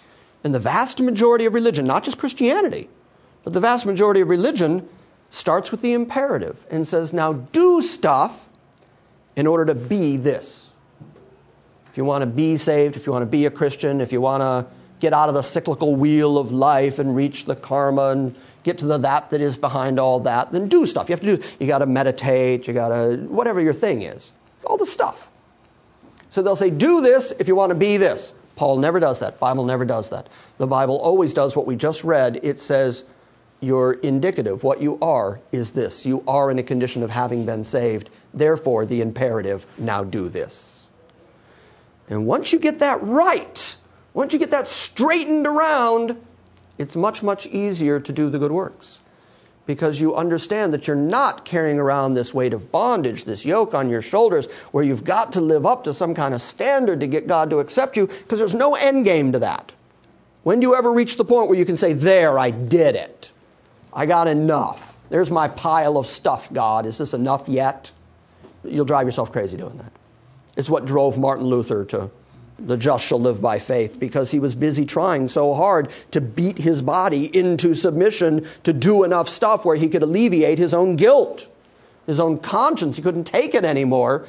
And the vast majority of religion, not just Christianity, but the vast majority of religion starts with the imperative and says, now do stuff in order to be this. If you want to be saved, if you want to be a Christian, if you want to get out of the cyclical wheel of life and reach the karma and get to the that that is behind all that, then do stuff. You have to do, you got to meditate, you got to, whatever your thing is, all the stuff. So they'll say, do this if you want to be this. Paul never does that. Bible never does that. The Bible always does what we just read. It says, you're indicative. What you are is this. You are in a condition of having been saved. Therefore, the imperative, now do this. And once you get that right, once you get that straightened around, it's much, much easier to do the good works. Because you understand that you're not carrying around this weight of bondage, this yoke on your shoulders, where you've got to live up to some kind of standard to get God to accept you, because there's no end game to that. When do you ever reach the point where you can say, there, I did it. I got enough. There's my pile of stuff, God. Is this enough yet? You'll drive yourself crazy doing that. It's what drove Martin Luther to the just shall live by faith, because he was busy trying so hard to beat his body into submission to do enough stuff where he could alleviate his own guilt, his own conscience. He couldn't take it anymore.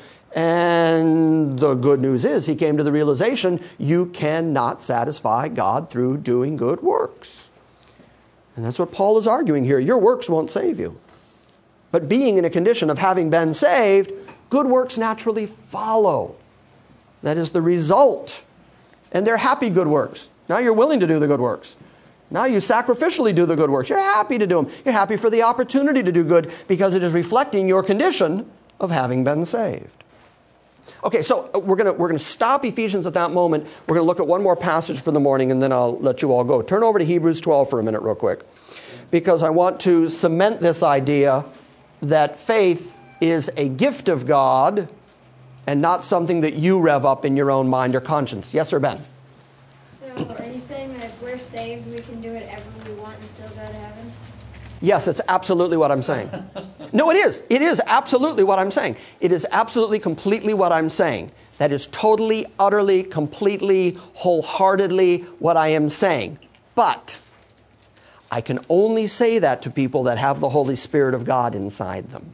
And the good news is he came to the realization you cannot satisfy God through doing good works. And that's what Paul is arguing here. Your works won't save you. But being in a condition of having been saved, good works naturally follow. That is the result. And they're happy good works. Now you're willing to do the good works. Now you sacrificially do the good works. You're happy to do them. You're happy for the opportunity to do good because it is reflecting your condition of having been saved. Okay, so we're going to we're going to stop Ephesians at that moment. We're going to look at one more passage for the morning, and then I'll let you all go. Turn over to Hebrews twelve for a minute real quick, because I want to cement this idea that faith is a gift of God and not something that you rev up in your own mind or conscience. Yes, sir, Ben? So are you saying that if we're saved, we can do whatever we want and still go to heaven? Yes, it's absolutely what I'm saying. No, it is. It is absolutely what I'm saying. It is absolutely, completely what I'm saying. That is totally, utterly, completely, wholeheartedly what I am saying. But I can only say that to people that have the Holy Spirit of God inside them.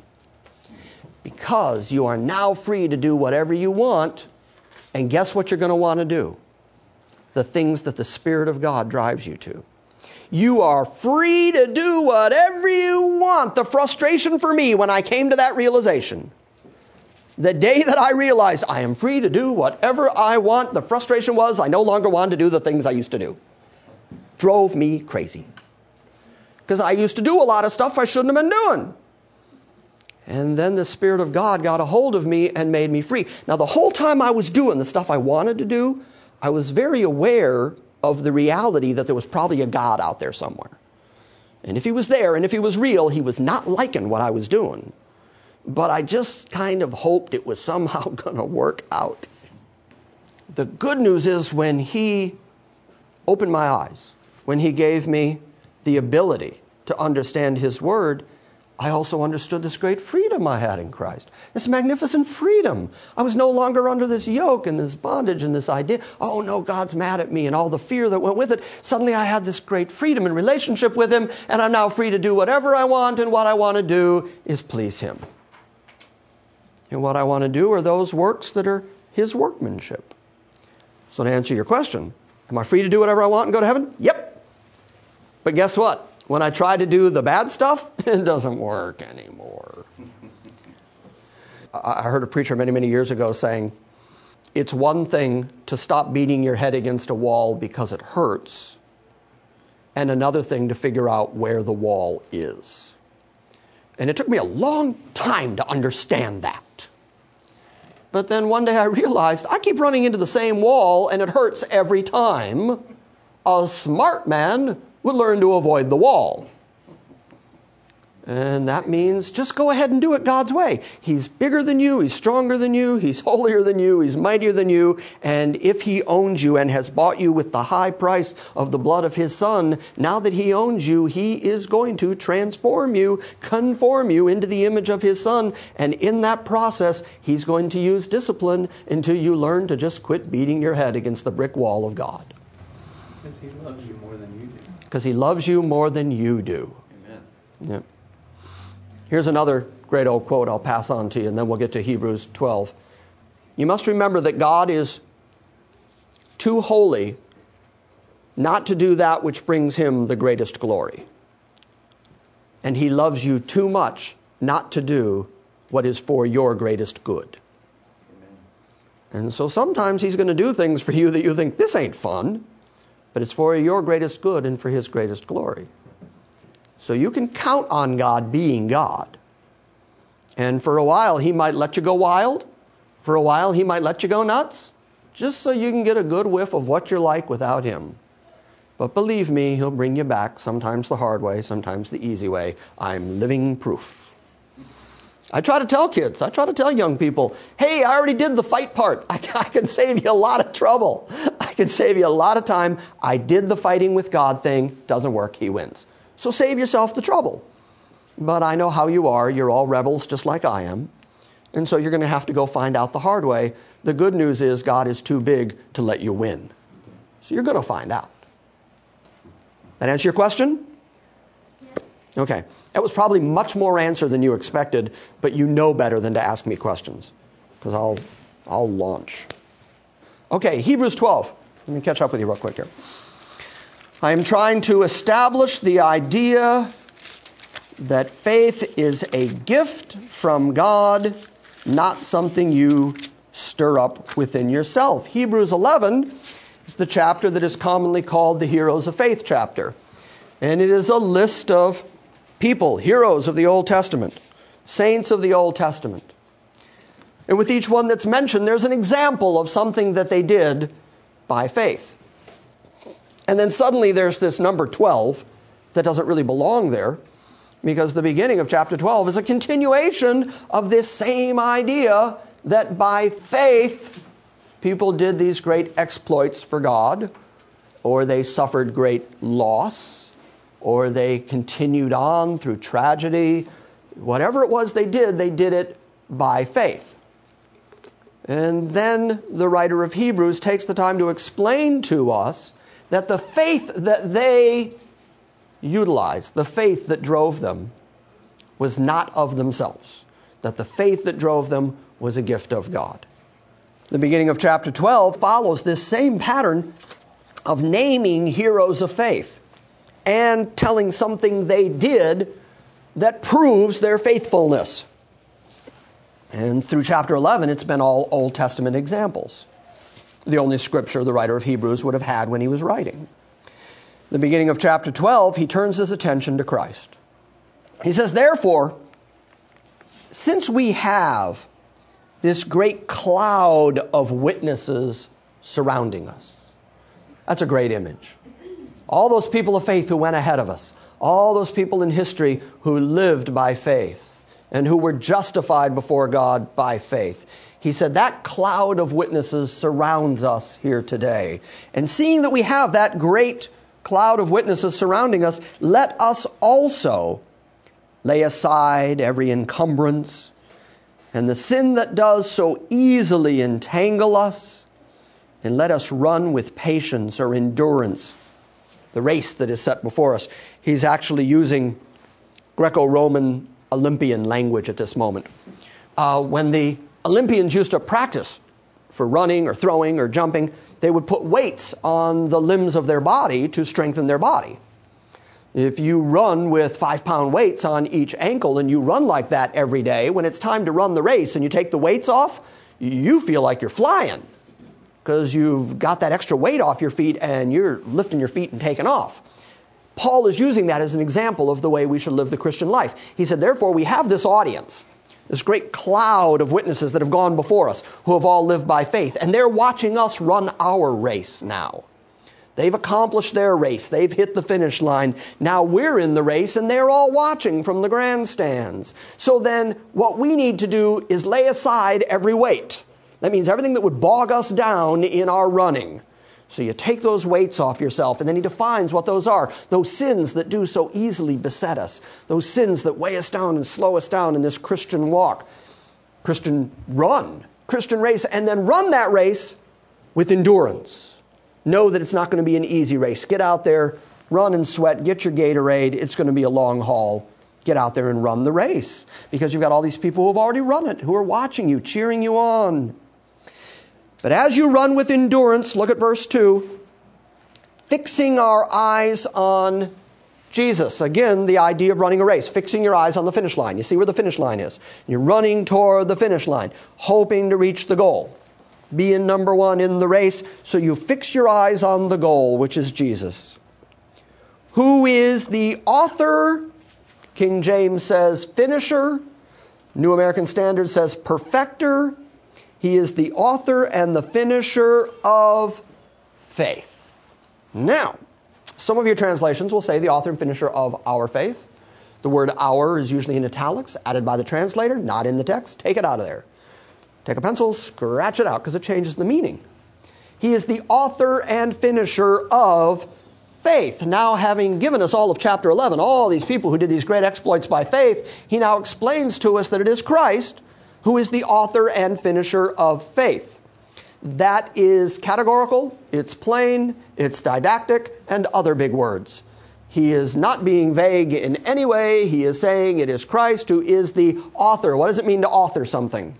Because you are now free to do whatever you want, and guess what you're going to want to do? The things that the Spirit of God drives you to. You are free to do whatever you want. The frustration for me when I came to that realization, the day that I realized I am free to do whatever I want, the frustration was I no longer wanted to do the things I used to do. Drove me crazy. Because I used to do a lot of stuff I shouldn't have been doing. And then the Spirit of God got a hold of me and made me free. Now, the whole time I was doing the stuff I wanted to do, I was very aware of the reality that there was probably a God out there somewhere. And if he was there, and if he was real, he was not liking what I was doing. But I just kind of hoped it was somehow going to work out. The good news is when he opened my eyes, when he gave me the ability to understand his word, I also understood this great freedom I had in Christ. This magnificent freedom. I was no longer under this yoke and this bondage and this idea, oh no, God's mad at me, and all the fear that went with it. Suddenly I had this great freedom and relationship with him, and I'm now free to do whatever I want, and what I want to do is please him. And what I want to do are those works that are his workmanship. So to answer your question, am I free to do whatever I want and go to heaven? Yep. But guess what? When I try to do the bad stuff, it doesn't work anymore. I heard a preacher many, many years ago saying, it's one thing to stop beating your head against a wall because it hurts, and another thing to figure out where the wall is. And it took me a long time to understand that. But then one day I realized I keep running into the same wall and it hurts every time. A smart man would learn to avoid the wall. And that means just go ahead and do it God's way. He's bigger than you, he's stronger than you, he's holier than you, he's mightier than you. And if he owns you and has bought you with the high price of the blood of his Son, now that he owns you, he is going to transform you, conform you into the image of his Son. And in that process, he's going to use discipline until you learn to just quit beating your head against the brick wall of God. Because he loves you more than you do. Because he loves you more than you do. Amen. Yep. Here's another great old quote I'll pass on to you, and then we'll get to Hebrews twelve. You must remember that God is too holy not to do that which brings him the greatest glory. And he loves you too much not to do what is for your greatest good. Amen. And so sometimes he's going to do things for you that you think, this ain't fun, but it's for your greatest good and for his greatest glory. So you can count on God being God. And for a while, he might let you go wild. For a while, he might let you go nuts, just so you can get a good whiff of what you're like without him. But believe me, he'll bring you back, sometimes the hard way, sometimes the easy way. I'm living proof. I try to tell kids, I try to tell young people, hey, I already did the fight part. I, I can save you a lot of trouble. I can save you a lot of time. I did the fighting with God thing. Doesn't work. He wins. So save yourself the trouble. But I know how you are. You're all rebels just like I am. And so you're going to have to go find out the hard way. The good news is God is too big to let you win. So you're going to find out. That answer your question? Yes. Okay. That was probably much more answer than you expected, but you know better than to ask me questions, because I'll, I'll launch. Okay, Hebrews twelve. Let me catch up with you real quick here. I am trying to establish the idea that faith is a gift from God, not something you stir up within yourself. Hebrews eleven is the chapter that is commonly called the Heroes of Faith chapter. And it is a list of people, heroes of the Old Testament, saints of the Old Testament. And with each one that's mentioned, there's an example of something that they did by faith. And then suddenly there's this number twelve that doesn't really belong there, because the beginning of chapter twelve is a continuation of this same idea that by faith people did these great exploits for God, or they suffered great loss, or they continued on through tragedy. Whatever it was they did, they did it by faith. And then the writer of Hebrews takes the time to explain to us that the faith that they utilized, the faith that drove them, was not of themselves. That the faith that drove them was a gift of God. The beginning of chapter twelve follows this same pattern of naming heroes of faith and telling something they did that proves their faithfulness. And through chapter eleven, it's been all Old Testament examples. The only scripture the writer of Hebrews would have had when he was writing. The beginning of chapter twelve, he turns his attention to Christ. He says, therefore, since we have this great cloud of witnesses surrounding us. That's a great image. All those people of faith who went ahead of us, all those people in history who lived by faith and who were justified before God by faith. He said that cloud of witnesses surrounds us here today. And seeing that we have that great cloud of witnesses surrounding us, let us also lay aside every encumbrance and the sin that does so easily entangle us, and let us run with patience or endurance the race that is set before us. He's actually using Greco-Roman Olympian language at this moment. Uh, when the Olympians used to practice for running or throwing or jumping, they would put weights on the limbs of their body to strengthen their body. If you run with five-pound weights on each ankle and you run like that every day, when it's time to run the race and you take the weights off, you feel like you're flying because you've got that extra weight off your feet and you're lifting your feet and taking off. Paul is using that as an example of the way we should live the Christian life. He said, therefore, we have this audience, this great cloud of witnesses that have gone before us, who have all lived by faith, and they're watching us run our race now. They've accomplished their race. They've hit the finish line. Now we're in the race, and they're all watching from the grandstands. So then what we need to do is lay aside every weight. That means everything that would bog us down in our running. So you take those weights off yourself, and then he defines what those are. Those sins that do so easily beset us. Those sins that weigh us down and slow us down in this Christian walk. Christian run. Christian race. And then run that race with endurance. know that it's not going to be an easy race. Get out there, run and sweat, get your Gatorade. It's going to be a long haul. Get out there and run the race because you've got all these people who have already run it, who are watching you, cheering you on. But as you run with endurance, look at verse two, fixing our eyes on Jesus. Again, the idea of running a race, fixing your eyes on the finish line. You see where the finish line is. You're running toward the finish line, hoping to reach the goal. Being number one in the race, so you fix your eyes on the goal, which is Jesus, who is the author. King James says finisher. New American Standard says perfecter. He is the author and the finisher of faith. Now, some of your translations will say the author and finisher of our faith. The word our is usually in italics, added by the translator, not in the text. Take it out of there. Take a pencil, scratch it out, because it changes the meaning. He is the author and finisher of faith. Now, having given us all of chapter eleven, all these people who did these great exploits by faith, he now explains to us that it is Christ who is the author and finisher of faith. That is categorical, it's plain, it's didactic, and other big words. He is not being vague in any way. He is saying it is Christ who is the author. What does it mean to author something?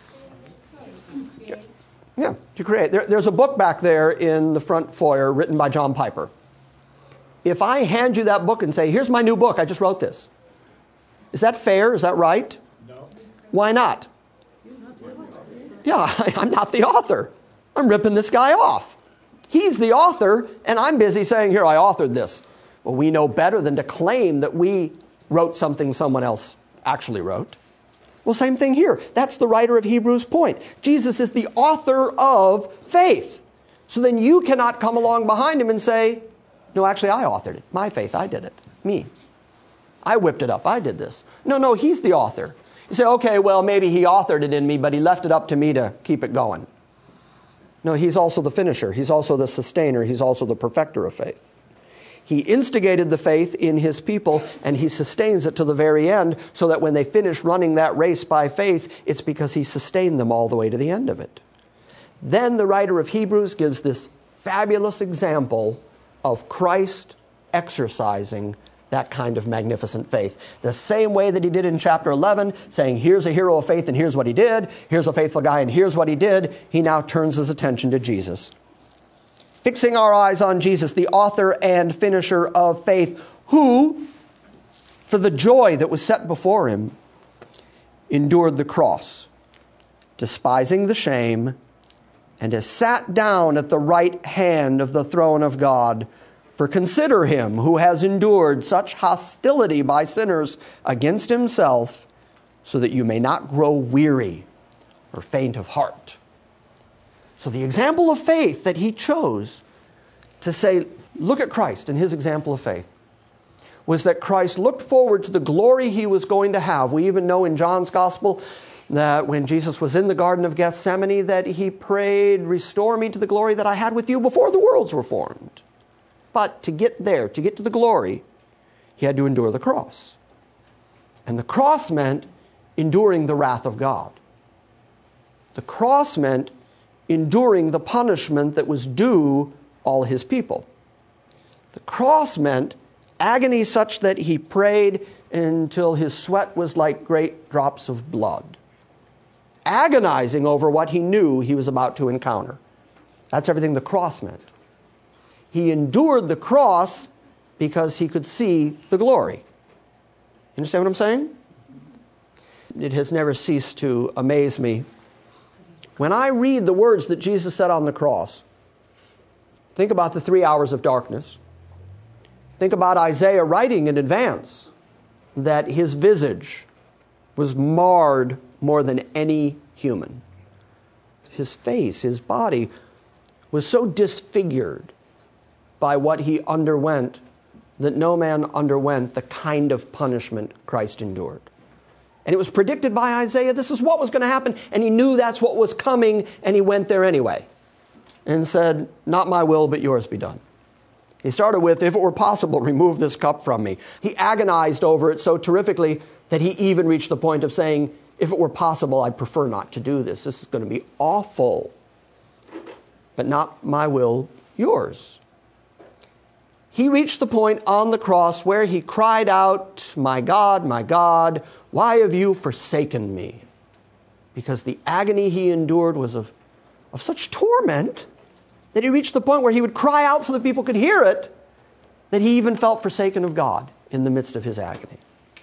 Yeah, to create. There, there's a book back there in the front foyer written by John Piper. If I hand you that book and say, here's my new book, I just wrote this. Is that fair? Is that right? No. Why not? Yeah, I'm not the author. I'm ripping this guy off. He's the author, and I'm busy saying, here, I authored this. Well, we know better than to claim that we wrote something someone else actually wrote. Well, same thing here. That's the writer of Hebrews' point. Jesus is the author of faith. So then you cannot come along behind him and say, no, actually, I authored it. My faith, I did it. Me. I whipped it up. I did this. No, no, he's the author. You say, okay, well, maybe he authored it in me, but he left it up to me to keep it going. No, he's also the finisher. He's also the sustainer. He's also the perfecter of faith. He instigated the faith in his people, and he sustains it to the very end, so that when they finish running that race by faith, it's because he sustained them all the way to the end of it. Then the writer of Hebrews gives this fabulous example of Christ exercising that kind of magnificent faith. The same way that he did in chapter eleven, saying, here's a hero of faith and here's what he did. Here's a faithful guy and here's what he did. He now turns his attention to Jesus. Fixing our eyes on Jesus, the author and finisher of faith, who, for the joy that was set before him, endured the cross, despising the shame, and has sat down at the right hand of the throne of God. For consider him who has endured such hostility by sinners against himself, so that you may not grow weary or faint of heart. So the example of faith that he chose to say, look at Christ and his example of faith, was that Christ looked forward to the glory he was going to have. We even know in John's gospel that when Jesus was in the Garden of Gethsemane, that he prayed, restore me to the glory that I had with you before the worlds were formed. But to get there, to get to the glory, he had to endure the cross. And the cross meant enduring the wrath of God. The cross meant enduring the punishment that was due all his people. The cross meant agony such that he prayed until his sweat was like great drops of blood, agonizing over what he knew he was about to encounter. That's everything the cross meant. He endured the cross because he could see the glory. You understand what I'm saying? It has never ceased to amaze me. When I read the words that Jesus said on the cross, think about the three hours of darkness. Think about Isaiah writing in advance that his visage was marred more than any human. His face, his body was so disfigured by what he underwent that no man underwent the kind of punishment Christ endured. And it was predicted by Isaiah, this is what was going to happen, and he knew that's what was coming, and he went there anyway and said, not my will, but yours be done. He started with, if it were possible, remove this cup from me. He agonized over it so terrifically that he even reached the point of saying, if it were possible, I'd prefer not to do this. This is going to be awful. But not my will, yours. He reached the point on the cross where he cried out, "My God, my God, why have you forsaken me?" Because the agony he endured was of, of such torment that he reached the point where he would cry out so that people could hear it, that he even felt forsaken of God in the midst of his agony.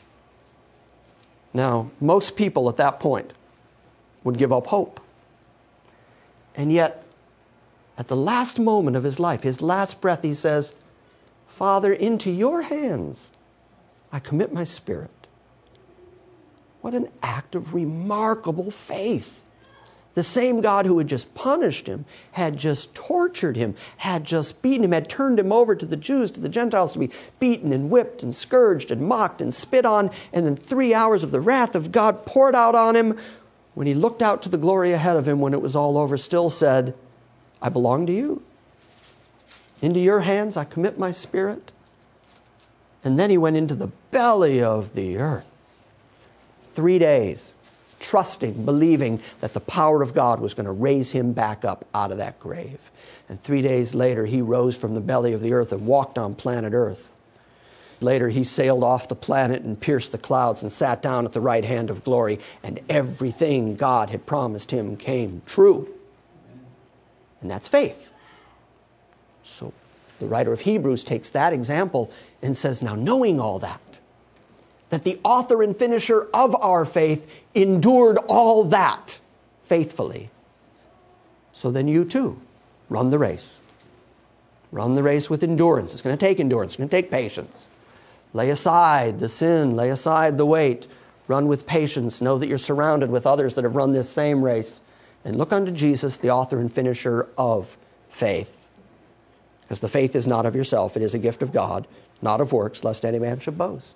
Now, most people at that point would give up hope. And yet, at the last moment of his life, his last breath, he says, "Father, into your hands I commit my spirit." What an act of remarkable faith. The same God who had just punished him, had just tortured him, had just beaten him, had turned him over to the Jews, to the Gentiles to be beaten and whipped and scourged and mocked and spit on, and then three hours of the wrath of God poured out on him, when he looked out to the glory ahead of him when it was all over, still said, "I belong to you. Into your hands I commit my spirit." And then he went into the belly of the earth. Three days, trusting, believing that the power of God was going to raise him back up out of that grave. And three days later, he rose from the belly of the earth and walked on planet Earth. Later, he sailed off the planet and pierced the clouds and sat down at the right hand of glory. And everything God had promised him came true. And that's faith. So the writer of Hebrews takes that example and says, now knowing all that, that the author and finisher of our faith endured all that faithfully. So then you too, run the race. Run the race with endurance. It's going to take endurance. It's going to take patience. Lay aside the sin. Lay aside the weight. Run with patience. Know that you're surrounded with others that have run this same race. And look unto Jesus, the author and finisher of faith. Because the faith is not of yourself. It is a gift of God, not of works, lest any man should boast.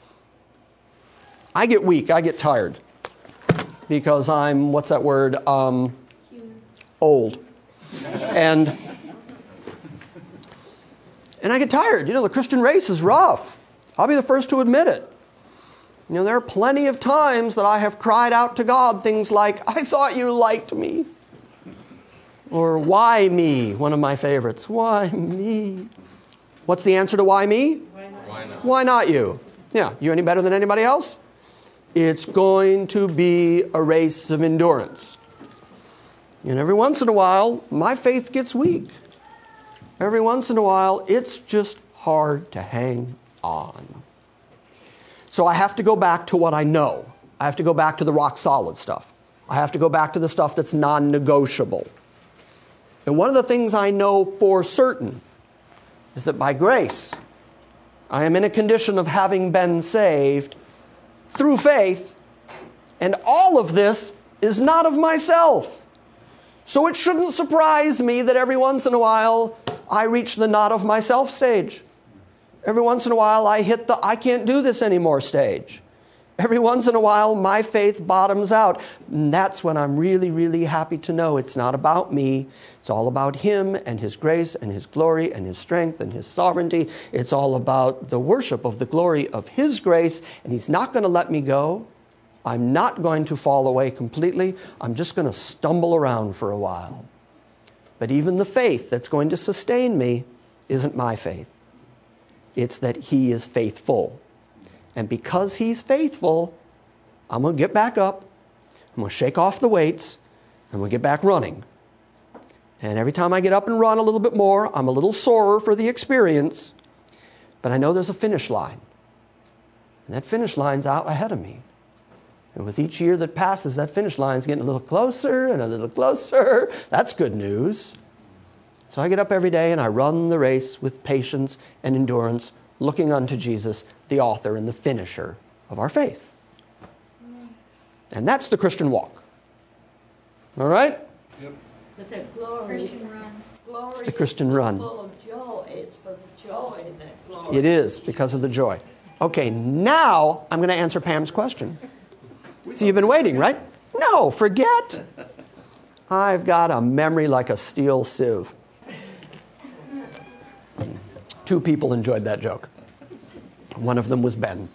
I get weak. I get tired. Because I'm, what's that word? Um, old. And, and I get tired. You know, the Christian race is rough. I'll be the first to admit it. You know, there are plenty of times that I have cried out to God things like, "I thought you liked me." Or, "Why me?" One of my favorites. Why me? What's the answer to why me? Why not? Why not you? Yeah, you any better than anybody else? It's going to be a race of endurance. And every once in a while, my faith gets weak. Every once in a while, it's just hard to hang on. So I have to go back to what I know. I have to go back to the rock solid stuff. I have to go back to the stuff that's non-negotiable. And one of the things I know for certain is that by grace, I am in a condition of having been saved through faith, and all of this is not of myself. So it shouldn't surprise me that every once in a while I reach the not of myself stage. Every once in a while I hit the I can't do this anymore stage. Every once in a while my faith bottoms out. And that's when I'm really, really happy to know it's not about me. It's all about Him and His grace and His glory and His strength and His sovereignty. It's all about the worship of the glory of His grace. And He's not going to let me go. I'm not going to fall away completely. I'm just going to stumble around for a while. But even the faith that's going to sustain me isn't my faith. It's that He is faithful. And because He's faithful, I'm going to get back up. I'm going to shake off the weights. I'm going to get back running. And every time I get up and run a little bit more, I'm a little sorer for the experience. But I know there's a finish line. And that finish line's out ahead of me. And with each year that passes, that finish line's getting a little closer and a little closer. That's good news. So I get up every day and I run the race with patience and endurance, looking unto Jesus, the author and the finisher of our faith. And that's the Christian walk. All right? Yep. But that glory, Christian run. glory It's the Christian run. is full of joy. It's for the joy in that glory. It is, because of the joy. Okay, now I'm going to answer Pam's question. So you've been waiting, right? No, forget. I've got a memory like a steel sieve. Two people enjoyed that joke. One of them was Ben.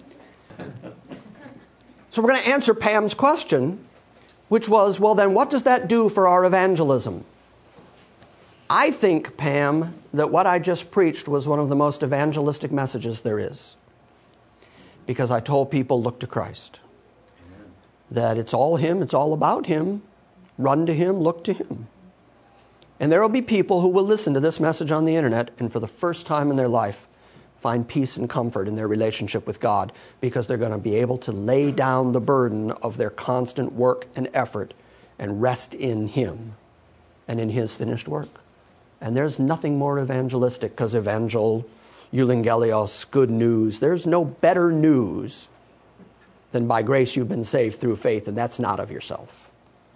So we're going to answer Pam's question, which was, well then, what does that do for our evangelism? I think, Pam, that what I just preached was one of the most evangelistic messages there is. Because I told people, look to Christ. Amen. That it's all Him, it's all about Him. Run to Him, look to Him. And there will be people who will listen to this message on the internet and for the first time in their life find peace and comfort in their relationship with God, because they're going to be able to lay down the burden of their constant work and effort and rest in Him and in His finished work. And there's nothing more evangelistic, because evangel, euangelios, good news. There's no better news than by grace you've been saved through faith, and that's not of yourself.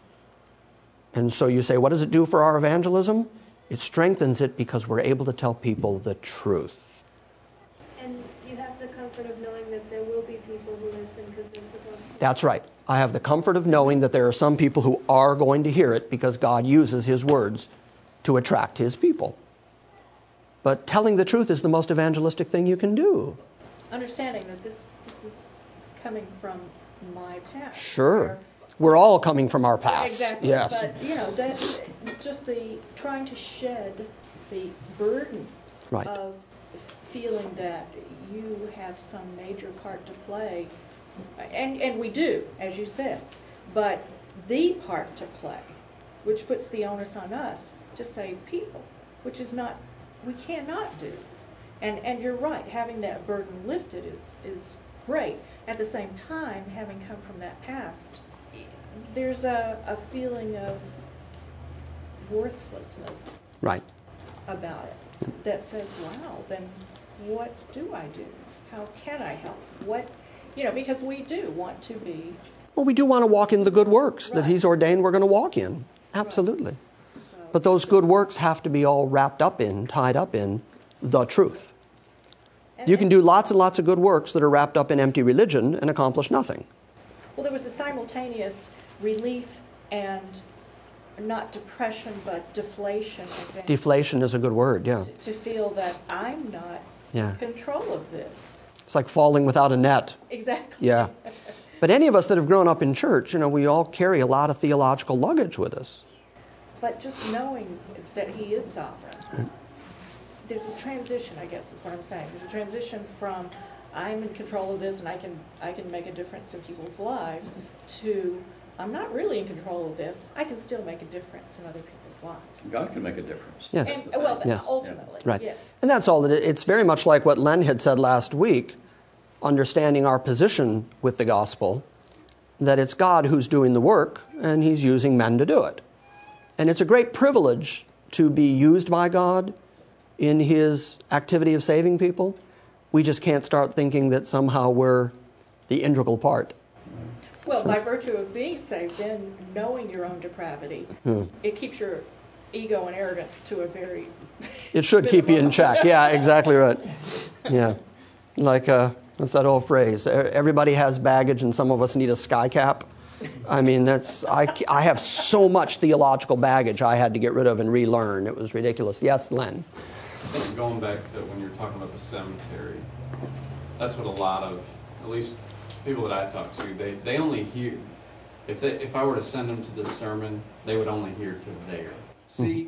And so you say, what does it do for our evangelism? It strengthens it because we're able to tell people the truth. And you have the comfort of knowing that there will be people who listen because they're supposed to. That's right. I have the comfort of knowing that there are some people who are going to hear it because God uses His words to attract His people. But telling the truth is the most evangelistic thing you can do. Understanding that this this is coming from my past. Sure. where- We're all coming from our past. Exactly. Yes. But, you know, that, just the trying to shed the burden Right. of feeling that you have some major part to play. And, and we do, as you said. But the part to play, which puts the onus on us to save people, which is not, we cannot do. And, and you're right, having that burden lifted is, is great. At the same time, having come from that past, there's a, a feeling of worthlessness Right. about it that says, wow, then what do I do? How can I help? What, you know, because we do want to be. Well, we do want to walk in the good works that Right. He's ordained we're going to walk in. Absolutely. So, But those good works have to be all wrapped up in, tied up in the truth. and- You can do lots and lots of good works that are wrapped up in empty religion and accomplish nothing. Well, there was a simultaneous relief and not depression, but deflation. I think, Deflation is a good word, yeah. to, to feel that I'm not Yeah. in control of this. It's like falling without a net. Exactly. Yeah. But any of us that have grown up in church, you know, we all carry a lot of theological luggage with us. But just knowing that He is sovereign, there's a transition, I guess is what I'm saying. There's a transition from I'm in control of this and I can I can make a difference in people's lives to I'm not really in control of this. I can still make a difference in other people's lives. God can make a difference. Yes. And, well, Yes. ultimately, Right. yes. And that's all. That it, it's very much like what Len had said last week, understanding our position with the gospel, that it's God who's doing the work and He's using men to do it. And it's a great privilege to be used by God in His activity of saving people. We just can't start thinking that somehow we're the integral part. Well, by virtue of being saved, then knowing your own depravity, Hmm. it keeps your ego and arrogance to a very It should keep you in check. Yeah, exactly right. Yeah. Like, uh, what's that old phrase? E- Everybody has baggage and some of us need a sky cap. I mean, that's I, I have so much theological baggage I had to get rid of and relearn. It was ridiculous. Yes, Len? I think going back to when you were talking about the cemetery, that's what a lot of, at least people that I talk to, they, they only hear, if they, if I were to send them to this sermon, they would only hear to there. See,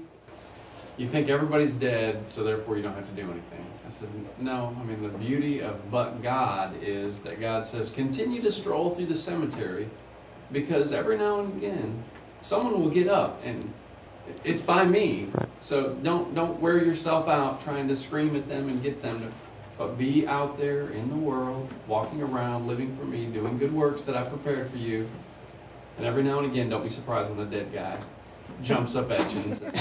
you think everybody's dead, so therefore you don't have to do anything. I said, no, I mean, the beauty of but God is that God says, continue to stroll through the cemetery, because every now and again, someone will get up and it's by me. Right. So don't don't wear yourself out trying to scream at them and get them to, but be out there in the world, walking around, living for me, doing good works that I've prepared for you. And every now and again, don't be surprised when the dead guy jumps up at you and says,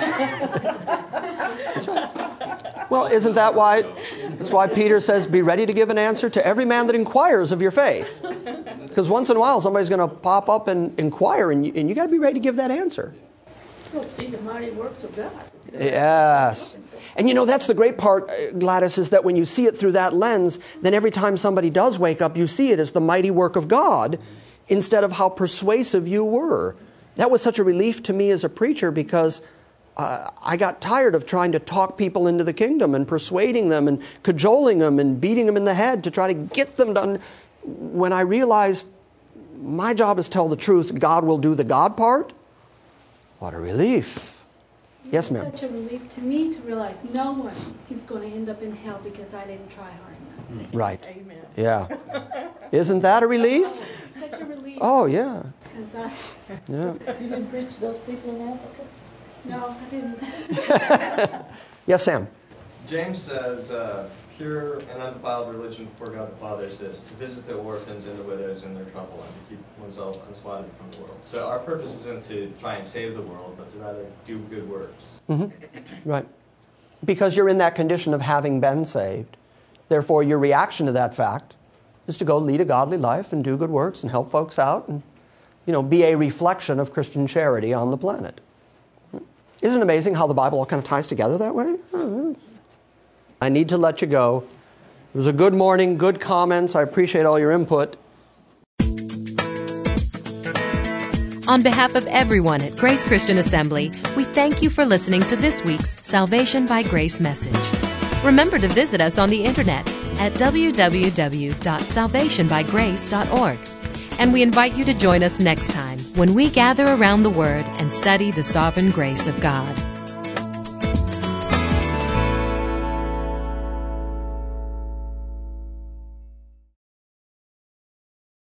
That's right. Well, isn't that why? That's why Peter says, be ready to give an answer to every man that inquires of your faith. Because once in a while, somebody's going to pop up and inquire, and you, and you got to be ready to give that answer. You'll see the mighty works of God. Yes. And you know, that's the great part, uh, Gladys, is that when you see it through that lens, then every time somebody does wake up, you see it as the mighty work of God instead of how persuasive you were. That was such a relief to me as a preacher, because uh, I got tired of trying to talk people into the kingdom and persuading them and cajoling them and beating them in the head to try to get them done. When I realized my job is to tell the truth, God will do the God part. What a relief. Yes, ma'am. It's such a relief to me to realize no one is going to end up in hell because I didn't try hard enough. Right. Amen. Yeah. Isn't that a relief? Such a relief. Oh, yeah. Because I, Yeah. You didn't preach to those people in Africa? no, I didn't. Yes, Sam. James says, uh, pure and undefiled religion before God the Father is this, to visit the orphans and the widows in their trouble and to keep oneself unspotted from the world. So our purpose isn't to try and save the world, but to rather do good works. Mm-hmm. Right. Because you're in that condition of having been saved. Therefore, your reaction to that fact is to go lead a godly life and do good works and help folks out and, you know, be a reflection of Christian charity on the planet. Isn't it amazing how the Bible all kind of ties together that way? I need to let you go. It was a good morning, good comments. I appreciate all your input. On behalf of everyone at Grace Christian Assembly, we thank you for listening to this week's Salvation by Grace message. Remember to visit us on the internet at w w w dot salvation by grace dot org. And we invite you to join us next time when we gather around the Word and study the sovereign grace of God.